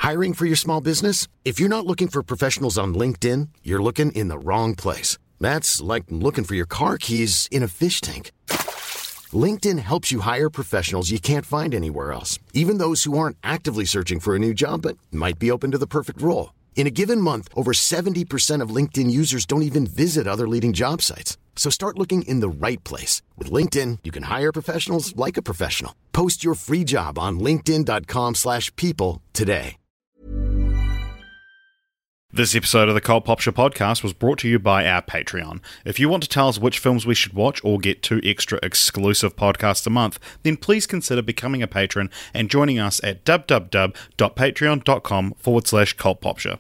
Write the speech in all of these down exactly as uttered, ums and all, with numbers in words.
Hiring for your small business? If you're not looking for professionals on LinkedIn, you're looking in the wrong place. That's like looking for your car keys in a fish tank. LinkedIn helps you hire professionals you can't find anywhere else, even those who aren't actively searching for a new job but might be open to the perfect role. In a given month, over seventy percent of LinkedIn users don't even visit other leading job sites. So start looking in the right place. With LinkedIn, you can hire professionals like a professional. Post your free job on linkedin.com slash people today. This episode of the Cult Popture podcast was brought to you by our Patreon. If you want to tell us which films we should watch or get two extra exclusive podcasts a month, then please consider becoming a patron and joining us at www.patreon.com forward slash cultpopture.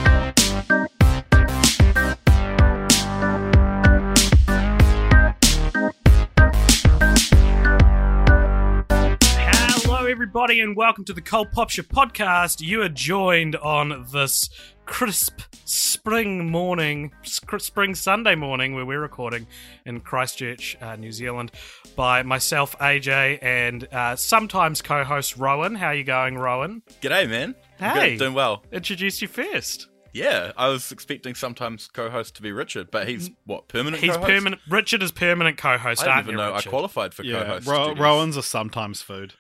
Hello everybody and welcome to the Cult Popture podcast. You are joined on this crisp spring morning, spring Sunday morning, where we're recording in Christchurch, uh, New Zealand, by myself, A J, and uh, sometimes co-host Rowan. How are you going, Rowan? G'day, man. I'm Hey. good, doing well. Introduce you first. Yeah, I was expecting sometimes co-host to be Richard, but he's what, permanent He's co-host? permanent. Richard is permanent co-host, I didn't aren't even you, know Richard? I qualified for Yeah, co-host. Ro- duties. Rowan's are sometimes food.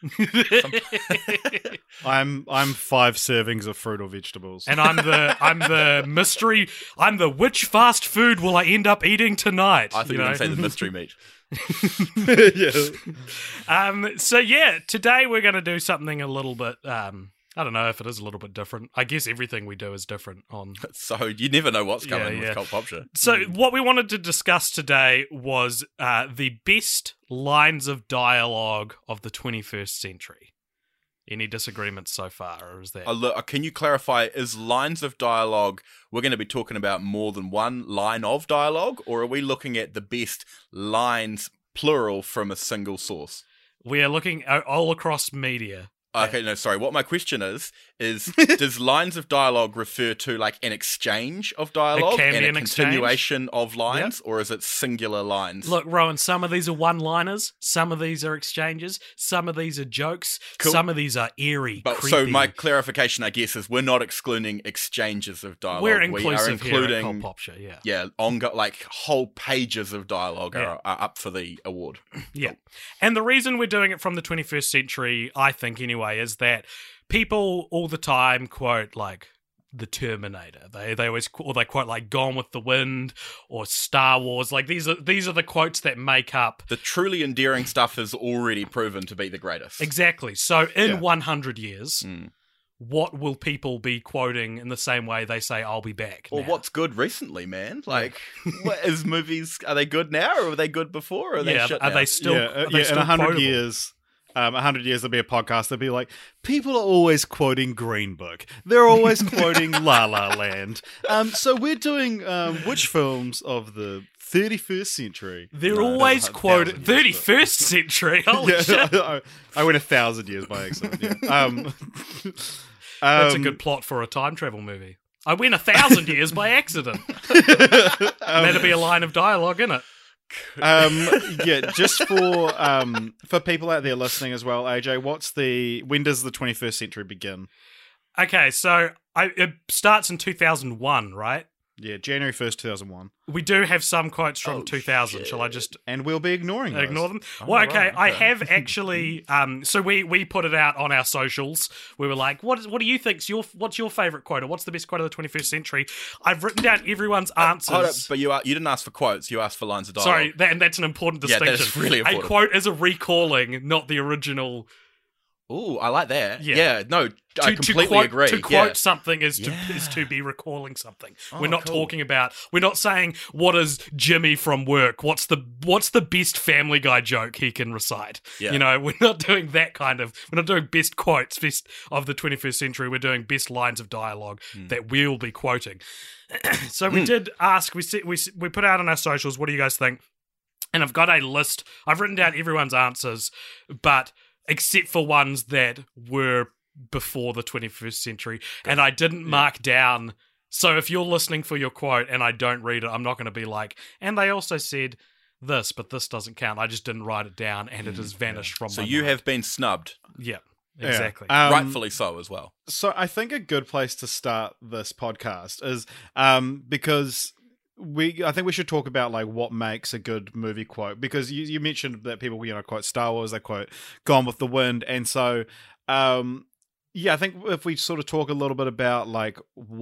I'm I'm five servings of fruit or vegetables. And I'm the I'm the mystery. I'm the which fast food will I end up eating tonight? I thought you were know? going to say the mystery meat. yeah. Um, so yeah, today we're going to do something a little bit. Um, I don't know if it is a little bit different. I guess everything we do is different. On So you never know what's coming Yeah, yeah. with Cult Popture. so what we wanted to discuss today was uh, the best lines of dialogue of the twenty-first century. Any disagreements so far, or is that? Uh, look, can you clarify, is lines of dialogue, we're going to be talking about more than one line of dialogue, or are we looking at the best lines, plural, from a single source? We are looking uh, all across media. Okay, no, sorry. What my question is, is does lines of dialogue refer to like an exchange of dialogue can and be a an exchange. continuation of lines, or is it singular lines? Look, Rowan, some of these are one-liners, some of these are exchanges, some of these are jokes, Cool. some of these are eerie, But creepy. so my clarification, I guess, is we're not excluding exchanges of dialogue. We're we are inclusive here at including, Cult Popture, yeah. yeah, ongo- like whole pages of dialogue Yeah. are, are up for the award. Yeah. And the reason we're doing it from the twenty-first century, I think anyway, is that people all the time quote like the Terminator. They they always or they quote like Gone with the Wind or Star Wars. Like these are these are the quotes that make up The truly endearing stuff is already proven to be the greatest. exactly. So in Yeah. one hundred years, Mm. what will people be quoting in the same way they say I'll be back? Or now? what's good recently, man? Like, what is movies? Are they good now, or were they good before? Or are they yeah, shit are now? they still yeah, are uh, they yeah. still In a hundred quotable? years, um, a hundred years there'll be a podcast. They'll be like, people are always quoting Green Book. They're always quoting La La Land. Um, so we're doing um, which films of the thirty-first century? They're No, always no, quoted thousand years, but- thirty-first century. Holy Yeah, shit. I, I went a thousand years by accident. Yeah. Um, That's a um, good plot for a time travel movie. I went a thousand years by accident. And that'd be a line of dialogue, innit? um, yeah, just for um, for people out there listening as well, A J, what's the when does the twenty-first century begin? Okay, so I, it starts in two thousand one, right? Yeah, January first, two thousand one, We do have some quotes from Oh, two thousand. shit. Shall I just and we'll be ignoring those. ignore them? Oh, well, okay, right, I okay. have actually. Um, so we we put it out on our socials. We were like, "What is? What do you think's your? What's your favorite quote? Or what's the best quote of the twenty-first century?" I've written down everyone's answers. Hold up, but you are, you didn't ask for quotes. You asked for lines of dialogue. Sorry, that, and that's an important Yeah, distinction. that is really A important. quote is a recalling, not the original. Ooh, I like that. Yeah. Yeah, no, I To, completely to quote, agree. To quote yeah. something is to Yeah. is to be recalling something. Oh, we're not cool. talking about. We're not saying what is Jimmy from work. What's the what's the best Family Guy joke he can recite? Yeah. You know, we're not doing that kind of. We're not doing best quotes best of the twenty-first century. We're doing best lines of dialogue Hmm. that we'll be quoting. So we did ask. We se- we se- we put out on our socials. What do you guys think? And I've got a list. I've written down everyone's answers, but except for ones that were before the twenty-first century, and I didn't mark down. So if you're listening for your quote and I don't read it, I'm not going to be like, and they also said this, but this doesn't count. I just didn't write it down, and it has vanished from So my you mind. have been snubbed. Yeah. exactly. Yeah. Um, Rightfully so as well. So I think a good place to start this podcast is um, because we I think we should talk about like what makes a good movie quote, because you, you mentioned that people you know quote Star Wars, they quote Gone with the Wind, and so um, yeah, I think if we sort of talk a little bit about like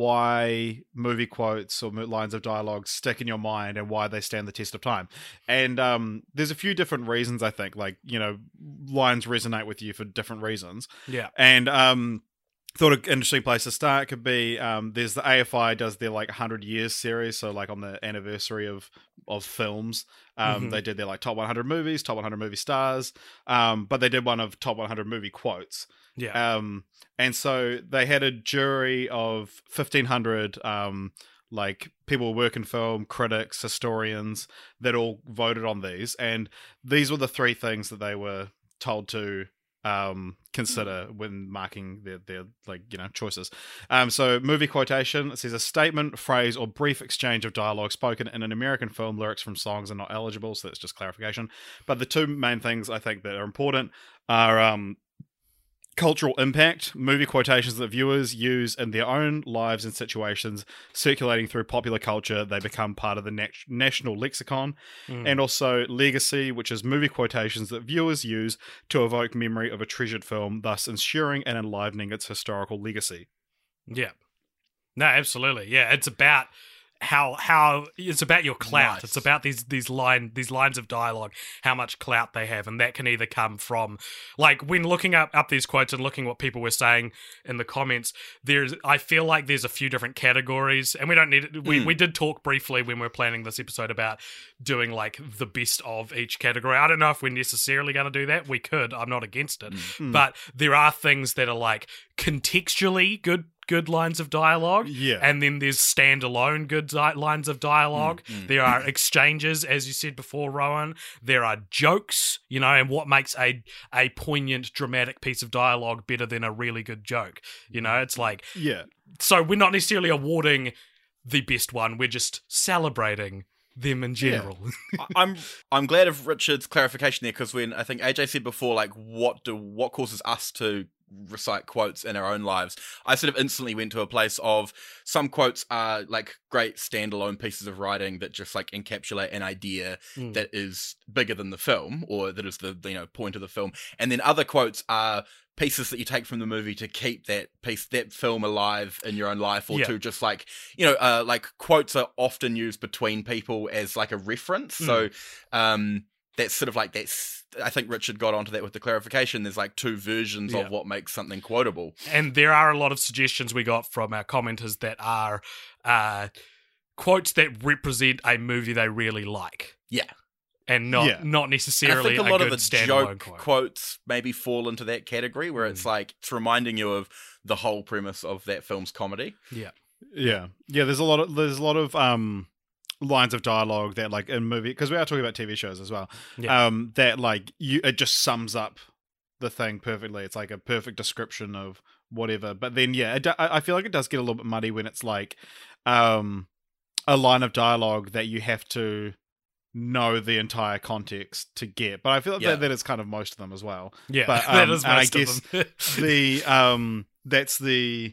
why movie quotes or lines of dialogue stick in your mind and why they stand the test of time. And um, there's a few different reasons, I think, like, you know, lines resonate with you for different reasons. Yeah. And um, thought an interesting place to start could be um, there's the A F I does their like one hundred years series. So like on the anniversary of, of films, um, Mhm. they did their like top one hundred movies, top one hundred movie stars. Um, but they did one of top one hundred movie quotes. Yeah. Um, and so they had a jury of fifteen hundred, um, like people who work in film, critics, historians, that all voted on these. And these were the three things that they were told to um, consider when marking their, their like, you know, choices. Um, so movie quotation, it says a statement, phrase, or brief exchange of dialogue spoken in an American film. Lyrics from songs are not eligible, so that's just clarification. But the two main things I think that are important are um, cultural impact, movie quotations that viewers use in their own lives and situations, circulating through popular culture. They become part of the nat- national lexicon. Mm. And also legacy, which is movie quotations that viewers use to evoke memory of a treasured film, thus ensuring and enlivening its historical legacy. Yeah. No, absolutely. Yeah, it's about how how it's about your clout. Nice. It's about these these line these lines of dialogue, how much clout they have, and that can either come from, like, when looking up up these quotes and looking what people were saying in the comments. There's I feel like there's a few different categories, and we don't need it. We Mm. we did talk briefly when we were planning this episode about doing like the best of each category. I don't know if we're necessarily going to do that. We could. I'm not against it, Mm. but there are things that are like contextually good. good lines of dialogue, Yeah. and then there's standalone good di- lines of dialogue. Mm, mm. There are exchanges, as you said before, Rowan. There are jokes, you know, and what makes a a poignant, dramatic piece of dialogue better than a really good joke? You know, it's like, Yeah. so we're not necessarily awarding the best one, we're just celebrating them in general. I- I'm I'm glad of Richard's clarification there, because when I think A J said before, like, what do what causes us to recite quotes in our own lives, I sort of instantly went to a place of some quotes are like great standalone pieces of writing that just like encapsulate an idea Mm. that is bigger than the film, or that is the, you know, point of the film, and then other quotes are pieces that you take from the movie to keep that piece, that film alive in your own life, or Yeah. to just like, you know, uh, like quotes are often used between people as like a reference. Mm. So um, that's sort of like that's. I think Richard got onto that with the clarification. There's like two versions Yeah. of what makes something quotable. And there are a lot of suggestions we got from our commenters that are uh, quotes that represent a movie they really like. Yeah. And not Yeah. not And I necessarily think a lot good of the standalone joke quote. quotes maybe fall into that category, where it's Mm. like it's reminding you of the whole premise of that film's comedy. Yeah. Yeah. Yeah, there's a lot of there's a lot of um lines of dialogue that like in movie, because we are talking about T V shows as well. Yeah. Um that like you it just sums up the thing perfectly. It's like a perfect description of whatever. But then yeah, it, do- I I feel like it does get a little bit muddy when it's like um a line of dialogue that you have to know the entire context to get. But I feel like Yeah. that, that is kind of most of them as well. Yeah, But, that um, is and I most of guess them. the um that's the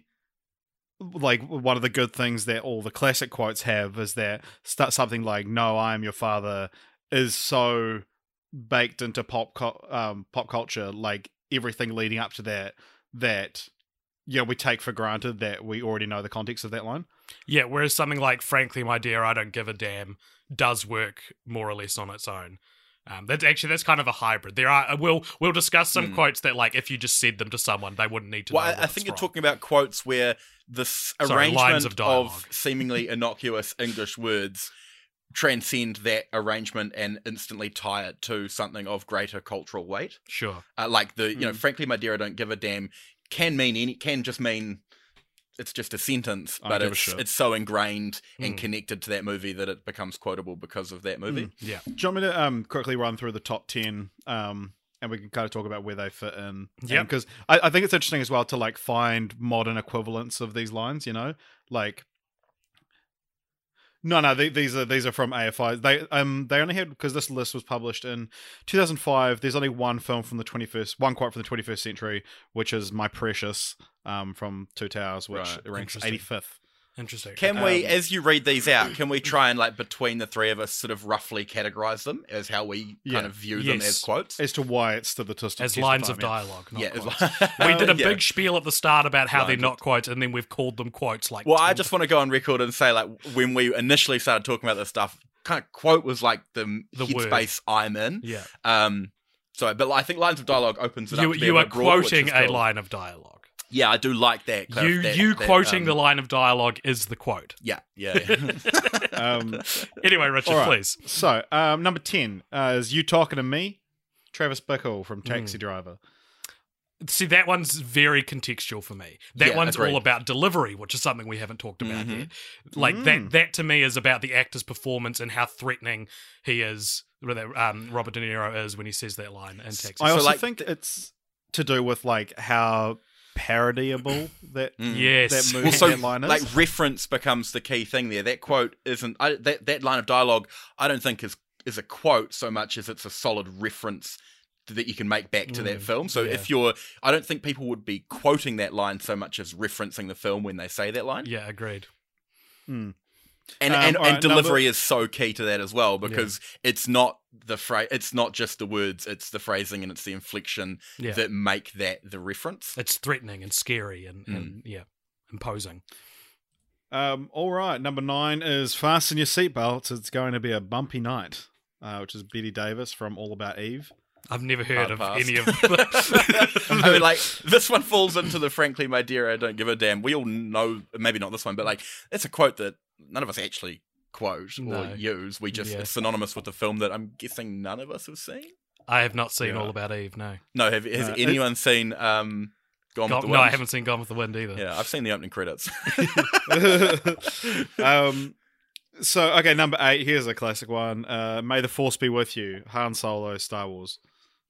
like one of the good things that all the classic quotes have is that st- something like "No, I am your father" is so baked into pop cu- um pop culture, like everything leading up to that, that yeah we take for granted that we already know the context of that line. Yeah, whereas something like "Frankly, my dear, I don't give a damn" does work more or less on its own. Um, that's actually that's kind of a hybrid. There are we'll we'll discuss some Mm. quotes that, like, if you just said them to someone, they wouldn't need to. Well, know I, what I it's think you're from. talking about quotes where this Sorry, lines arrangement of of, dialogue. seemingly innocuous English words transcend that arrangement and instantly tie it to something of greater cultural weight. Sure. Uh, like the, you know, Mm. frankly, my dear, I don't give a damn can mean any, can just mean it's just a sentence, I but give a it's shit. it's so ingrained and Mm. connected to that movie that it becomes quotable because of that movie. Mm. Yeah. Do you want me to um quickly run through the top ten um and we can kind of talk about where they fit in? Yep. Because I, I think it's interesting as well to like find modern equivalents of these lines. You know, like No, no, they, these are these are from A F I. They um they only had, because this list was published in two thousand five. There's only one film from the twenty-first, one quote from the twenty-first century, which is "My Precious" um from Two Towers, which Right. ranks Interesting. eighty-fifth. Interesting. Can we, Um, as you read these out, can we try and, like, between the three of us, sort of roughly categorize them as how we Yeah. kind of view them Yes. as quotes? As to why it's to the test As test lines time, of yeah. dialogue, not Yeah, it's quotes. like- We did a Yeah. big spiel at the start about how they're Lines not of- quotes, and then we've called them quotes. Like, Well, I ten just want to go on record and say, like, when we initially started talking about this stuff, kind of quote was like the, The word. headspace I'm in. Yeah, Um, so, but I think lines of dialogue opens it you up. To be you a are bit broader, which quoting is a cool. line of dialogue. Yeah, I do like that. kind of- You that- you that, quoting um, the line of dialogue is the quote. Yeah, yeah. yeah. Um, Anyway, Richard, all right. please. So, um, number ten uh, is "You Talking to Me," Travis Bickle from Mm. Taxi Driver. See, that one's very contextual for me. That Yeah, one's agreed. all about delivery, which is something we haven't talked about Mhm. yet. Like Mm. that that to me is about the actor's performance and how threatening he is, that um, Robert De Niro is when he says that line in Taxi. I So, also like, think it's to do with like how parodiable that Mm. Yes. that movie Well, so that line is. like reference becomes the key thing there. That quote isn't I, that that line of dialogue. I don't think is is a quote so much as it's a solid reference that you can make back to that Mm, film. So yeah. if you're, I don't think people would be quoting that line so much as referencing the film when they say that line. Yeah, agreed. Hmm. And Um, and, all and right, delivery number- is so key to that as well, because it's not the phrase, it's not just the words, it's the phrasing and it's the inflection Yeah. that make that the reference. It's threatening and scary and, Mm. and yeah, imposing. Um, all right, number nine is "Fasten Your Seatbelts. It's going to be a bumpy night," uh, which is Betty Davis from All About Eve. I've never heard Hard of pass. any of the I mean, like, this one falls into the frankly, my dear, I don't give a damn. We all know, maybe not this one, but like, it's a quote that none of us actually quote No. or use. We just, Yeah. it's synonymous with the film that I'm guessing none of us have seen. I have not seen Yeah. All About Eve, no. No, have, has Uh, it- anyone seen um, Gone, Gone- with the no, Wind? I haven't seen Gone with the Wind either. Yeah, I've seen the opening credits. um, so, okay, number eight. Here's a classic one. Uh, "May the Force be with you." Han Solo, Star Wars.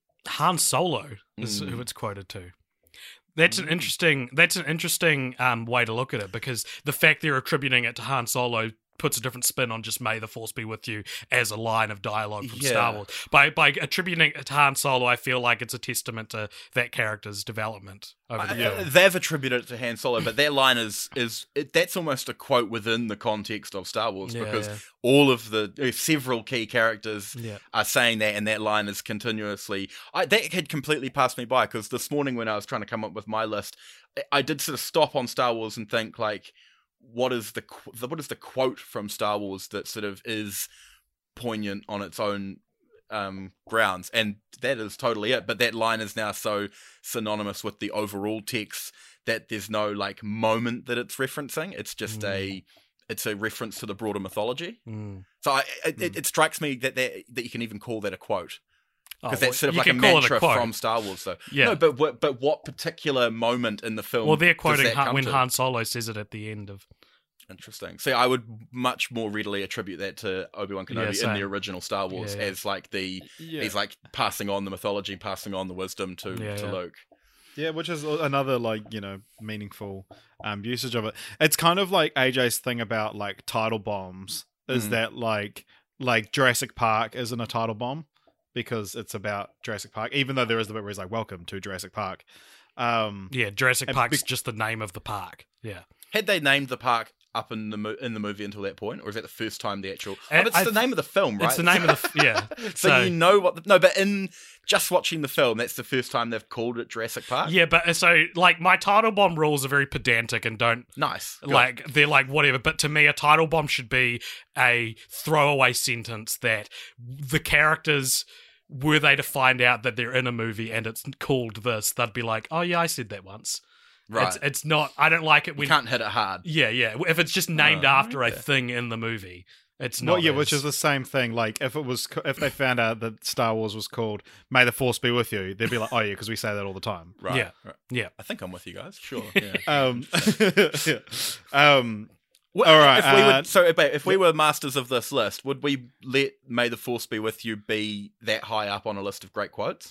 Han Solo is Mm. who it's quoted to. That's an interesting. That's an interesting um, way to look at it, because the fact they're attributing it to Han Solo puts a different spin on just "May the Force be with you" as a line of dialogue from Yeah. Star Wars. By by attributing it to Han Solo, I feel like it's a testament to that character's development over the I- film. They've attributed it to Han Solo, but that line is is it, that's almost a quote within the context of Star Wars, Yeah, because yeah. all of the uh, several key characters Yeah. are saying that, and that line is continuously. I, that had completely passed me by, because this morning when I was trying to come up with my list, I- I did sort of stop on Star Wars and think, like, what is the qu- the- what is the quote from Star Wars that sort of is poignant on its own um, grounds, and that is totally it. But that line is now so synonymous with the overall text that there's no like moment that it's referencing. It's just a it's a reference to the broader mythology. Mm. So I, it, it, it strikes me that that that you can even call that a quote, Oh, because well, that's sort of you like a can call it mantra quote. from Star Wars. Though, Yeah. no, but what but what particular moment in the film? Well, they're does quoting that Han, come when to? Han Solo says it at the end of. Interesting. See, I would much more readily attribute that to Obi-Wan Yeah, Kenobi in same. the original Star Wars Yeah, yeah. as like the Yeah. he's like passing on the mythology, passing on the wisdom to, Yeah, to yeah. Luke. Yeah, which is another like you know meaningful um, usage of it. It's kind of like A J's thing about like title bombs. Is Mm. that like like Jurassic Park isn't a title bomb because it's about Jurassic Park, even though there is the bit where he's like, "Welcome to Jurassic Park." Um, Yeah, Jurassic And Park's bec- just the name of the park. Yeah. Had they named the park up in the mo- in the movie until that point, or is that the first time the actual? Uh, Oh, it's I- the name of the film, right? It's the name of the. f- Yeah. so, so- you know what? The, no, but in just watching the film, that's the first time they've called it Jurassic Park. Yeah, but uh, so, like, my title bomb rules are very pedantic and don't. Nice. Good. Like, they're like, whatever. But to me, a title bomb should be a throwaway sentence that the characters, were they to find out that they're in a movie and it's called this, they'd be like, oh, yeah, I said that once. right. It's, it's not. I don't like it you when. can't hit it hard. Yeah, yeah. If it's just named Oh, after a okay. thing in the movie, it's not. well, yeah, as- which is the same thing. Like if it was co- if they found out that Star Wars was called "May the Force be with you," they'd be like, "Oh yeah," because we say that all the time. Right. Yeah. right. Yeah. I think I'm with you guys. Sure. Yeah. Um, yeah. um, Well, All right, If we uh, would, so, wait, if we were masters of this list, would we let "May the Force be with you" be that high up on a list of great quotes?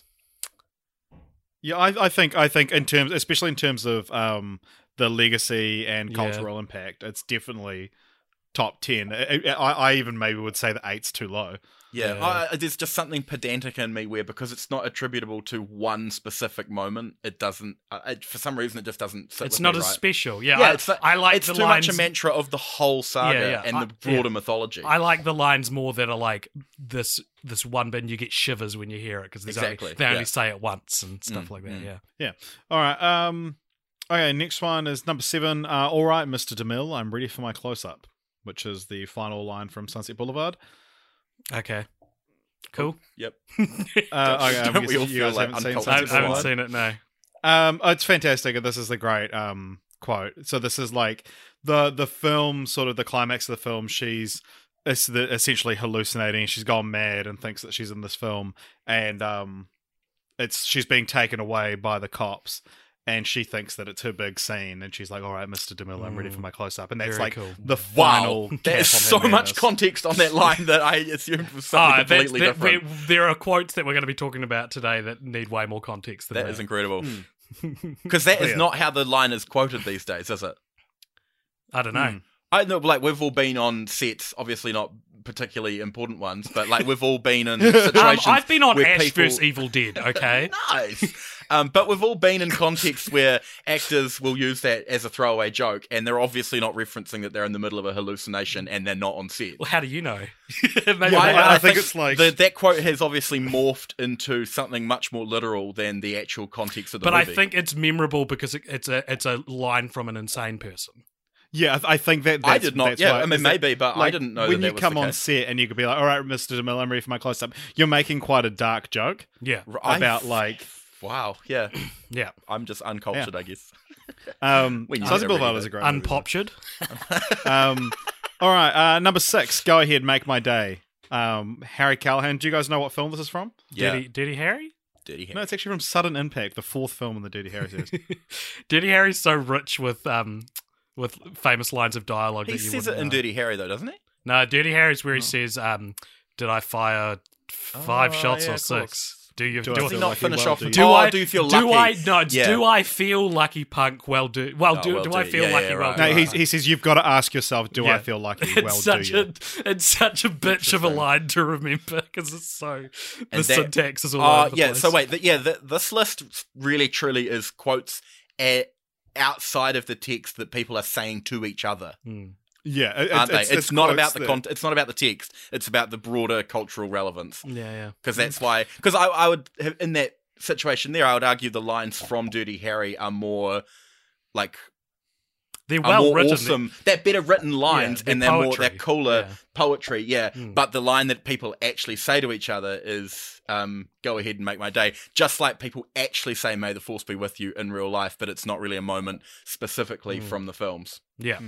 yeah, I, I think I think in terms, especially in terms of um, the legacy and Yeah. cultural impact, it's definitely top ten. I, I, I even maybe would say that eight's too low. Yeah, Yeah. I, there's just something pedantic in me where because it's not attributable to one specific moment, it doesn't. Uh, it, for some reason, it just doesn't. Sit It's with not me as right. special. Yeah, Yeah, I, it's like, I like it's the too lines. much a mantra of the whole saga Yeah, yeah. and I- the broader yeah. mythology. I like the lines more that are like this this one bit and you get shivers when you hear it because Exactly, only, they only yeah. say it once and stuff Mm, like that. mm. Yeah. Yeah. All right. Um. Okay. Next one is number seven. Uh, All right, Mister DeMille, I'm ready for my close up, which is the final line from Sunset Boulevard. Okay. Cool. Yep. Uh, okay, I'm Don't we guessing all you feel guys like haven't seen uncultured I, Sunset I haven't Boulevard. seen it. No. Um, oh, it's fantastic, and this is the great um quote. So this is like the the film, sort of the climax of the film. She's it's the, essentially hallucinating. She's gone mad and thinks that she's in this film, and um, it's she's being taken away by the cops, and she thinks that it's her big scene, and she's like, "All right, Mister DeMille, I'm ready for my close up," and that's Very like cool. the final. Wow, cap there's on so her much madness. context on that line that I assumed was something Ah, that's, completely that, different. we, there are quotes that we're going to be talking about today that need way more context than that. That is incredible. Hmm. Because that is Yeah. not how the line is quoted these days, is it? I don't know. Hmm. I know, like, we've all been on sets, obviously not particularly important ones, but, like, we've all been in Um, situations I've been on where Ash people... vs Evil Dead. Okay. Nice. Um, but we've all been in contexts where actors will use that as a throwaway joke, and they're obviously not referencing that they're in the middle of a hallucination and they're not on set. Well, how do you know? Maybe Yeah, I- I- I think it's like- the, that quote has obviously morphed into something much more literal than the actual context of the but I movie. think it's memorable because it, it's a it's a line from an insane person. Yeah, I, th- I think that I that's, did not. That's Yeah, why, I mean, is that, maybe, but I like, didn't know when that you that was come the on case. set and you could be like, "All right, Mister DeMille, I'm ready for my close up." You're making quite a dark joke Yeah. I- about like, Wow, yeah. Yeah. I'm just uncultured, I guess. um, When you Sunset get it Boulevard really is a great movie. Unpopured. Um, all right, uh, number six. Go ahead, make my day. Um, Harry Callahan. Do you guys know what film this is from? Yeah, Dirty, Dirty Harry? dirty. No, it's actually from Sudden Impact, the fourth film in the Dirty Harry series. Dirty Harry's so rich with um with famous lines of dialogue He that you says it wouldn't in know. Dirty Harry, though, doesn't he? No, Dirty Harry's where he Oh. says, um, "Did I fire five Oh, shots yeah, or of six? course. Do you Do I do, Does he feel not lucky? finish Well, off do with, you- do oh, I do you feel do lucky? I no? it's Yeah. Do I feel lucky, punk? Well, do well Oh, do well do do. I feel Yeah, lucky? yeah, well, right, do No, I? he's, he says you've got to ask yourself, "Do Yeah. I feel lucky?" It's Well, such do you? a it's such a bitch of a line to remember because it's so the And that- syntax is all Oh, over the yeah. place. So wait, th- yeah. Th- this list really, truly is quotes uh, outside of the text that people are saying to each other, Hmm. Yeah, it- aren't it's, they? It's, not quotes about the that- con- It's not about the text. It's about the broader cultural relevance. Yeah, yeah. Because that's why. Because I, I would have, in that situation there, I would argue the lines from Dirty Harry are more like They're are well more written. awesome. They're better written lines, they're and they're more poetry. they're cooler Yeah. poetry. Yeah, Mm. but the line that people actually say to each other is, um, "Go ahead and make my day." Just like people actually say, "May the force be with you" in real life, but it's not really a moment specifically Mm. from the films. Yeah.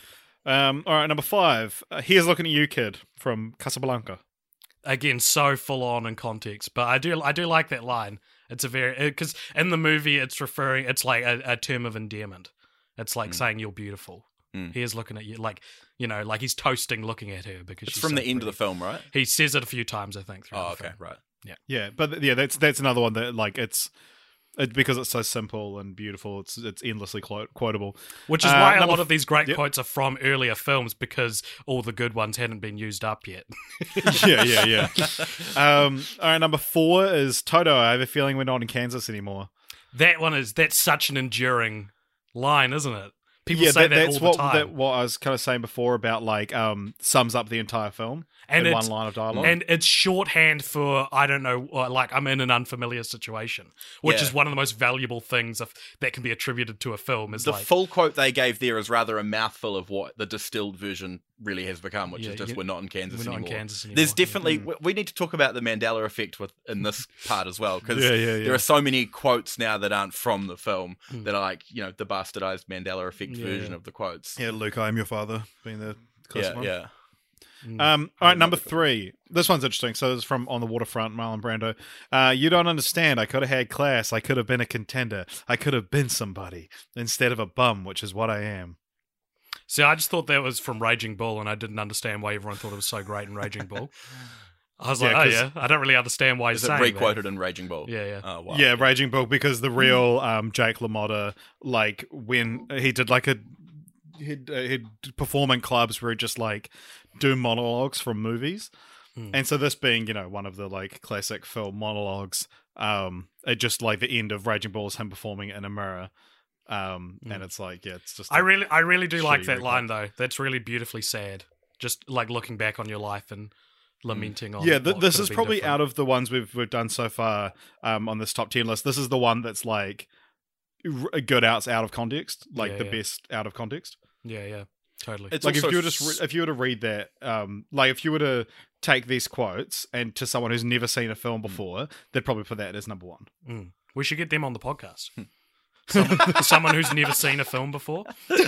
Um, all right, number five. Uh, Here's looking at you, kid, from Casablanca. Again, so full on in context, but I do I do like that line. It's a very because in the movie it's referring it's like a, a term of endearment. It's like Mm. saying you're beautiful. Mm. Here's looking at you, like you know, like he's toasting, looking at her because It's she's from so the end of the pretty. film, right? He says it a few times, I think. throughout Oh, the okay, film. right. Yeah, but yeah, that's that's another one that like it's it, because it's so simple and beautiful. It's it's endlessly quote, quotable. Which is Uh, why a number lot of these great yep. quotes are from earlier films because all the good ones hadn't been used up yet. yeah, yeah, yeah. Um, all right, number four is Toto. I have a feeling we're not in Kansas anymore. That one is that's such an enduring line, isn't it? People yeah, say that, that's all what the time. that what I was kind of saying before about like um sums up the entire film And in it's- one line of dialogue. And it's shorthand for I don't know, or like I'm in an unfamiliar situation, which Yeah. is one of the most valuable things of, that can be attributed to a film. Is The like full quote they gave there is rather a mouthful of what the distilled version really has become, which Yeah, is just you- we're not in Kansas we're not in anymore. Kansas anymore. There's yeah. definitely we, we need to talk about the Mandela effect with in this part as well because Yeah, yeah, yeah. there are so many quotes now that aren't from the film Mm. that are like you know the bastardized Mandela effect Yeah, version yeah. of the quotes. yeah, Luke, I am your father, being the closest yeah, one. yeah. Mm. Um, all right, I'm number not a- three. This one's interesting. So it's from On the Waterfront, Marlon Brando. Uh, you don't understand. I could have had class. I could have been a contender. I could have been somebody instead of a bum, which is what I am. See, I just thought that was from Raging Bull, and I didn't understand why everyone thought it was so great in Raging Bull. I was Yeah, like, oh 'cause- yeah, I don't really understand why he's Is it saying re-quoted in Raging Bull? that. Yeah, yeah. Oh wow. Yeah, Raging Bull, because the real um, Jake LaMotta, like when he did like a he'd, uh, he'd perform in clubs where he'd just like do monologues from movies. Hmm. And so this being, you know, one of the like classic film monologues, um, it just like the end of Raging Bull is him performing in a mirror. Um, Mm. and it's like, yeah, it's just. I really, I really do like shitty that recap. line though. That's really beautifully sad. Just like looking back on your life and lamenting on. Yeah, th- what this could is have been probably different. out of the ones we've we've done so far um, on this top ten list. This is the one that's like r- good outs out of context, like Yeah, the yeah. best out of context. Yeah, yeah, totally. It's Like if also you were just s- re- if you were to read that, um, like if you were to take these quotes and to someone who's never seen a film before, they'd probably put that as number one. Mm. We should get them on the podcast. someone, someone who's never seen a film before.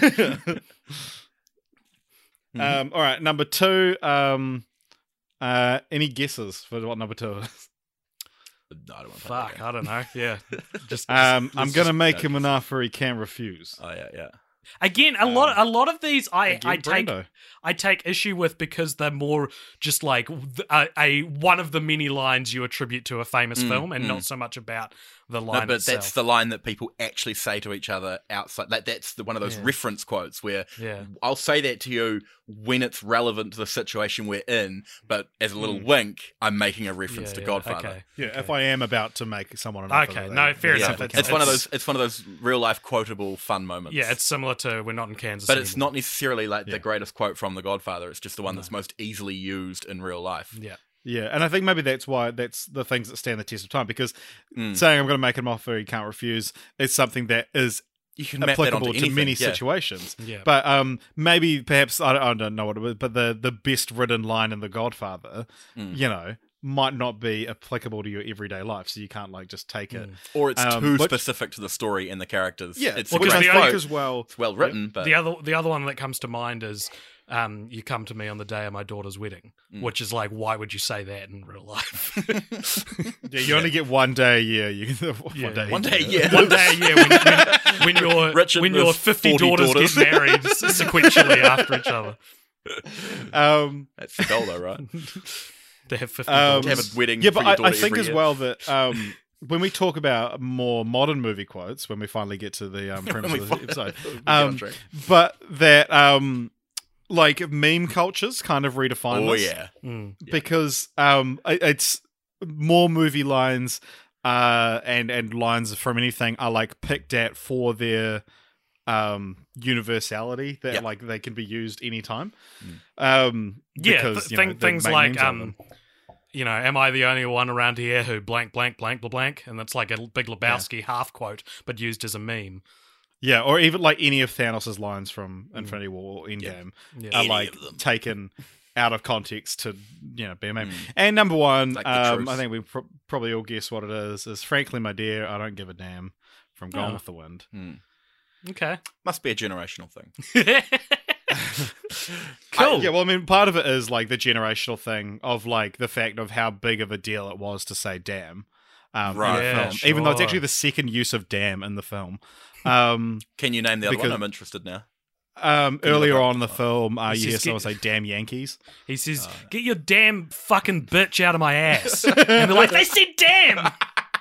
Um, all right, number two. Um, uh, any guesses for what number two is? No, I don't want to play that Fuck, game. I don't know. Yeah, just Um, I'm let's gonna just- make no. him an offer he can refuse. Oh yeah, yeah. again a lot. A lot of these I Again, I take Brando. I take issue with because they're more just like th- a, a one of the many lines you attribute to a famous Mm, film, and mm. not so much about the No, line but itself. that's the line that people actually say to each other outside. That that's the, one of those Yeah. reference quotes where Yeah. I'll say that to you when it's relevant to the situation we're in, but as a little Mm. wink, I'm making a reference Yeah, to yeah, Godfather. okay, Yeah, okay. if I am about to make someone an offer, Okay, that no, they- fair they Yeah, enough. simply It's- it's can't. one of it's- those. It's one of those real life quotable fun moments. Yeah, it's similar to We're Not in Kansas but it's Anymore. not necessarily like Yeah. the greatest quote from The Godfather. It's just the one that's most easily used in real life. Yeah. Yeah, and I think maybe that's why that's the things that stand the test of time, because Mm. saying I'm going to make an offer he can't refuse is something that is You can map that applicable onto to anything. many yeah. situations. Yeah. But um, maybe perhaps I don't, I don't know what it was, but the the best written line in The Godfather, Mm. you know, might not be applicable to your everyday life, so you can't like just take it. Or it's Um, too which- specific to the story and the characters. Yeah, it's Well, which 'cause I the think only- as well. It's well written, but The other the other one that comes to mind is um, you come to me on the day of my daughter's wedding, Mm. which is like, why would you say that in real life? Yeah, you only get one day a year. You one Yeah. day, one a day, year. yeah. One day a year when, when, when your Richard when your with fifty forty daughters, daughters. get married s- sequentially after each other. Um, That's the goal, though, right? To have fifty Um, To have daughters. a wedding. yeah, for but your I, I daughter think every as year. well that um, when we talk about more modern movie quotes, when we finally get to the um, premise we of the fin- episode, we get on um, track. but that um, like meme cultures kind of redefine Oh this. yeah, Mm. because um, it- it's more movie lines uh, and and lines from anything are like picked at for their um, universality that Yeah. like they can be used anytime. Um, Yeah, because, th- you know, thing- they things make like memes out of um, them. you know, am I the only one around here who blank blank blank blah blank, and that's like a big Lebowski half quote, but used as a meme. Yeah, or even like any of Thanos' lines from Infinity War or Endgame Yeah. are Any like of them. taken out of context to, you know, be a meme. Mm. And number one, Like the um, truth. I think we pro- probably all guess what it is, is Frankly My Dear, I Don't Give a Damn from Gone Oh. with the Wind. Hmm. Okay, Must be a generational thing. cool. I- yeah, well, I mean, part of it is like the generational thing of like the fact of how big of a deal it was to say damn. Um, Right. in the Yeah, film. Even though it's sure. actually the second use of damn in the film. Um, Can you name the other Because- one? I'm interested now. um, Can you earlier look up- on in the film, uh, This you is hear someone get- say damn Yankees. He says, Oh, "Get your damn fucking bitch out of my ass," and they're like, "They said damn."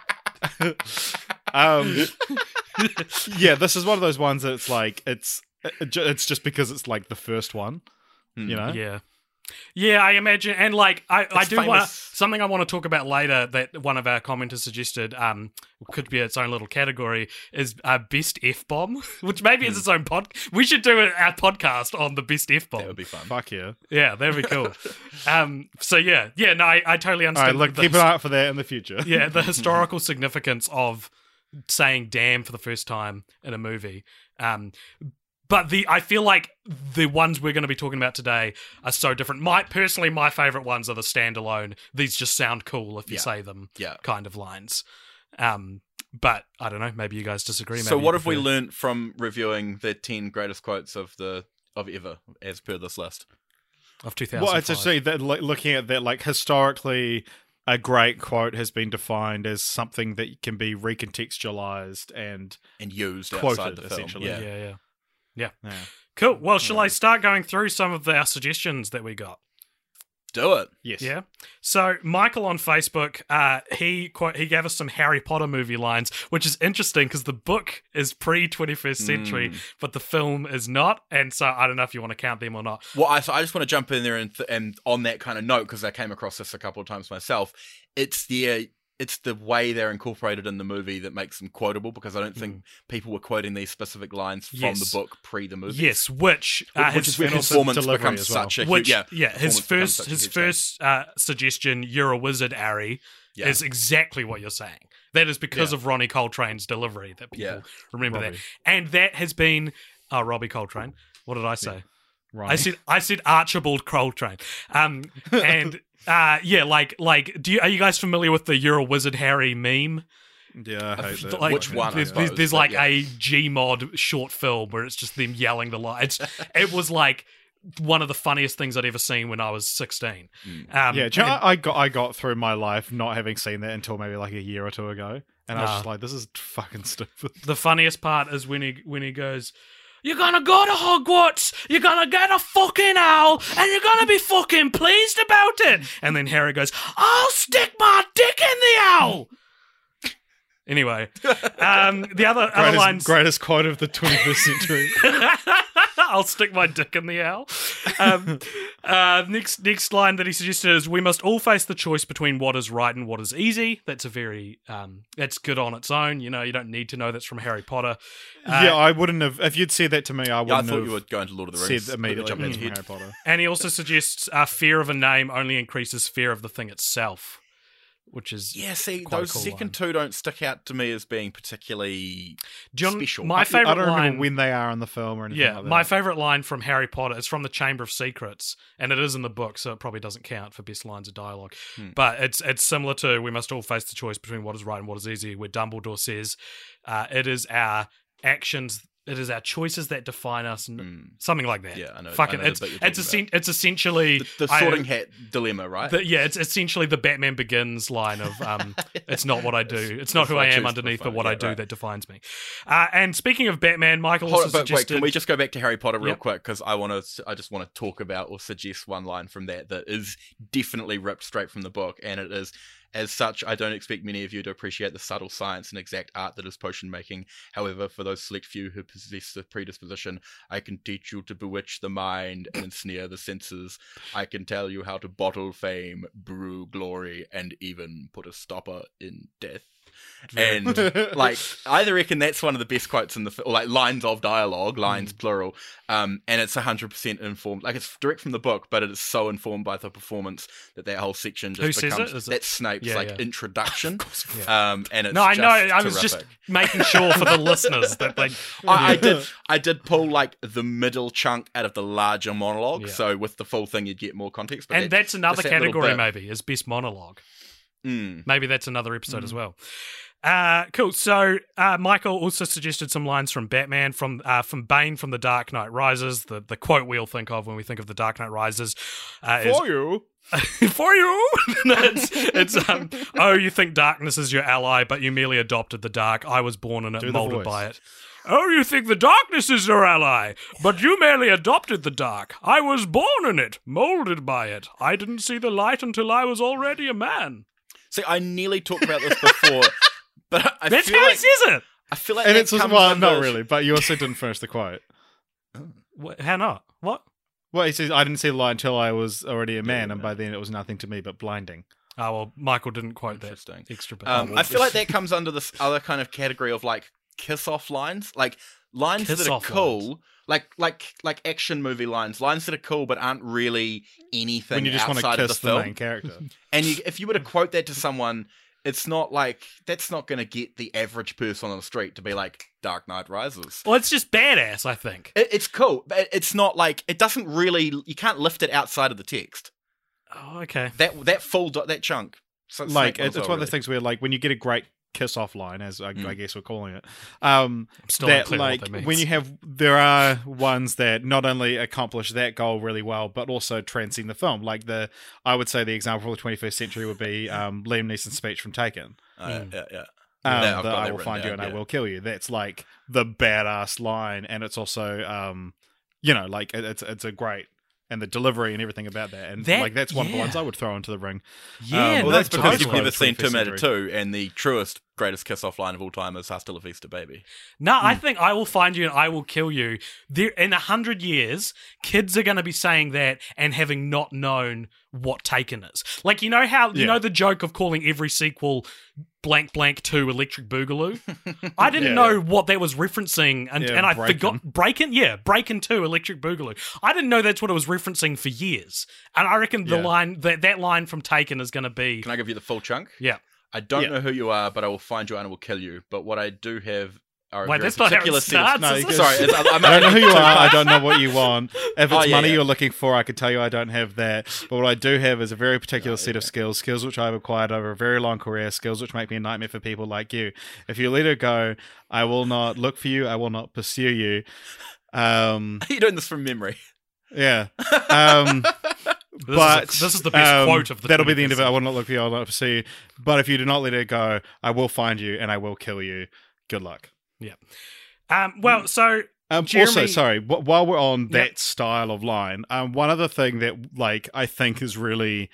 Um, yeah, this is one of those ones that it's like it's it ju- it's just because it's like the first one, Hmm. you know. Yeah. Yeah, I imagine, and like I, I It's do want famous. something I want to talk about later that one of our commenters suggested. Um, could be its own little category is uh, best f bomb, which maybe is its own pod. We should do a, our podcast on the best f That would bomb. be fun. Fuck yeah! Yeah, that'd be cool. um, so yeah, yeah, no, I, I totally All right, understand. look, the- keep an eye out for that in the future. yeah, the historical significance of saying "damn" for the first time in a movie. Um, but the I feel like the ones we're going to be talking about today are so different. My personally, my favorite ones are the standalone. These just sound cool if you Yeah. say them, Yeah. kind of lines. Um, but I don't know. Maybe you guys disagree. So maybe what you have we prefer- learnt from reviewing the ten greatest quotes of the of ever, as per this list? of two thousand? Well, it's just say that like, looking at that, like historically, a great quote has been defined as something that can be recontextualized and And used Quoted, outside the film. essentially. Yeah. yeah, yeah, yeah. yeah. Cool. Well, shall I start going through some of our suggestions that we got? do it. Yes. Yeah. So Michael on Facebook, uh, he quote, he gave us some Harry Potter movie lines, which is interesting because the book is pre twenty-first century, Mm. but the film is not. And so I don't know if you want to count them or not. Well, I, so I just want to jump in there and, th- and on that kind of note, because I came across this a couple of times myself. It's the uh, it's the way they're incorporated in the movie that makes them quotable, because I don't think Mm. people were quoting these specific lines from Yes. the book pre the movie. Yes, which uh, which his, is where and also performance delivery becomes as well. such a huge, which yeah, yeah, his performance becomes first such a his huge thing. first uh, suggestion, "You're a wizard, Harry," Yeah. is exactly what you're saying. That is because Yeah. of Ronnie Coltrane's delivery that people Yeah. remember Robbie. that, and that has been uh, Robbie Coltrane. What did I say? Right. I said I said Archibald Coltrane. Um, and uh, yeah, like like, do you are you guys familiar with the "You're a wizard, Harry" meme? Yeah, I hate that. Like, Which one, I There's, suppose, there's but like yeah. a Gmod short film where it's just them yelling the lines. It was like one of the funniest things I'd ever seen when I was sixteen. Mm. Um, Yeah, do you know, and- I got I got through my life not having seen that until maybe like a year or two ago, and I was Nah. just like, "This is fucking stupid." the funniest part is when he when he goes, "You're gonna go to Hogwarts, you're gonna get a fucking owl, and you're gonna be fucking pleased about it." And then Harry goes, "I'll stick my dick in the owl." Anyway, um, the other other Greatest, lines. greatest quote of the twenty-first century. I'll stick my dick in the owl. Um, uh, next next line that he suggested is, "We must all face the choice between what is right and what is easy." That's a very um, that's good on its own. You know, you don't need to know that's from Harry Potter. Uh, yeah, I wouldn't have if you'd said that to me. I Yeah, I wouldn't thought have you were going to Lord of the Rings. said immediately Jump it's ahead. from Harry Potter. And he also suggests uh, fear of a name only increases fear of the thing itself, which is Yeah, see, quite a those cool second line. two don't stick out to me as being particularly John, special. My favorite I don't line. remember when they are in the film or anything Yeah, like that. my favorite line from Harry Potter is from the Chamber of Secrets, and it is in the book, so it probably doesn't count for best lines of dialogue. Hmm. But it's it's similar to "We must all face the choice between what is right and what is easy," where Dumbledore says, uh, "It is our actions, it is our choices that define us," and Mm. something like that. Yeah, I know- Fucking, I know the it's bit you're it's, talking essen- it's essentially the, the I- sorting hat dilemma, right? the- yeah, it's essentially the Batman Begins line of um, "It's not what I do, it's not It's who what I I am choose to underneath, but define what me." I Yeah, do right. that defines me." Uh, and speaking of Batman, Michael Hold also on, but wait, suggested. can we just go back to Harry Potter real Yep. quick? Because I want to, I just want to talk about or suggest one line from that that is definitely ripped straight from the book, and it is, "As such, I don't expect many of you to appreciate the subtle science and exact art that is potion making. However, for those select few who possess the predisposition, I can teach you to bewitch the mind and ensnare the senses. I can tell you how to bottle fame, brew glory, and even put a stopper in death." And like, I reckon that's one of the best quotes in the film, or like lines of dialogue, lines Mm. plural. Um, and it's one hundred percent informed. Like, it's direct from the book, but it is so informed by the performance that that whole section just Who says becomes it? Is it- that's Snape's Yeah, like yeah. introduction. Yeah. Um, and it's No, I just know. I was just terrific. making sure for the listeners that they. I, I did. I did pull like the middle chunk out of the larger monologue, Yeah. so with the full thing, you'd get more context. But And that- that's another just that little category, bit. maybe, is best monologue. Mm. Maybe that's another episode Mm. as well. Uh, cool. So uh, Michael also suggested some lines from Batman, from uh, from Bane from The Dark Knight Rises. The the quote we'll think of when we think of The Dark Knight Rises uh, is, you. for you. it's it's um, "Oh, you think darkness is your ally, but you merely adopted the dark. I was born in it, Do the molded voice. by it. Oh, you think the darkness is your ally, but you merely adopted the dark. I was born in it, molded by it. I didn't see the light until I was already a man." See, I nearly talked about this before, but I That's feel how like he says it. I feel like And that it's just, comes well, under- not really, but you also didn't finish the quote. What, how not? What? Well, he says, "I didn't see the light until I was already a man, and by then it was nothing to me but blinding." Oh, well, Michael didn't quote that Interesting. extra bit. Um, Oh, well, I feel like that comes under this other kind of category of like kiss-off lines, like lines that are Kiss-off cool, lines. like like like action movie lines, lines that are cool but aren't really anything When you just want to outside of kiss the the, film. main character. And you, if you were to quote that to someone, it's not like that's not going to get the average person on the street to be like Dark Knight Rises. well, it's just badass, I think. It, it's cool, but it's not like it doesn't really. You can't lift it outside of the text. Oh, okay. That that full do- that chunk. So Like, Snake it's, as it's well, one of those really. things where, like, when you get a great kiss-off line, as I, Mm. I guess we're calling it, um, I'm still that, unclear like, what that means. when you have, there are ones that not only accomplish that goal really well, but also transcend the film. Like, the, I would say the example of the twenty-first century would be um, Liam Neeson's speech from Taken. Uh, Mm. yeah, yeah. Um, Yeah, I've that got I that will written find you down, and I yeah. will kill you. That's like the badass line, and it's also, um, you know, like it, it's it's a great and the delivery and everything about that. And That- like that's one of the yeah. ones I would throw into the ring. Yeah, Um, no, Well, that's because totally. you've never seen twenty-first Terminator century. two, and the truest, greatest kiss-off line of all time is "Hasta la vista, baby." No, I think I will find you and I will kill you. There, in a hundred years, kids are going to be saying that and having not known what Taken is. Like, you know how you Yeah. know the joke of calling every sequel blank blank two Electric Boogaloo? I didn't Yeah. know what that was referencing, and, Yeah, and I Breakin'. forgot Breakin'. Yeah, Breakin' two Electric Boogaloo. I didn't know that's what it was referencing for years, and I reckon the Yeah. line that that line from Taken is going to be Can I give you the full chunk? yeah. I don't Yeah. know who you are, but I will find you and I will kill you. But what I do have are a Wait, very that's not how it particular set of- starts. No, is you it? go- Sorry, it's, I'm, I'm I don't know who you two are. I parts. don't know what you want. If it's Oh, yeah, money yeah. you're looking for, I could tell you I don't have that. But what I do have is a very particular Oh, set of yeah. skills, skills which I've acquired over a very long career, skills which make me a nightmare for people like you. If you let it go, I will not look for you. I will not pursue you. Um, Are you doing this from memory? yeah. Um, This but is a- this is the best um, quote of the that'll be the end of it. I twenty-first will not look for you. I will not pursue you. But if you do not let it go, I will find you and I will kill you. Good luck. Um, well, so Um, Jeremy- Also, sorry, wh- while we're on that Yep. style of line, um, one other thing that like I think is really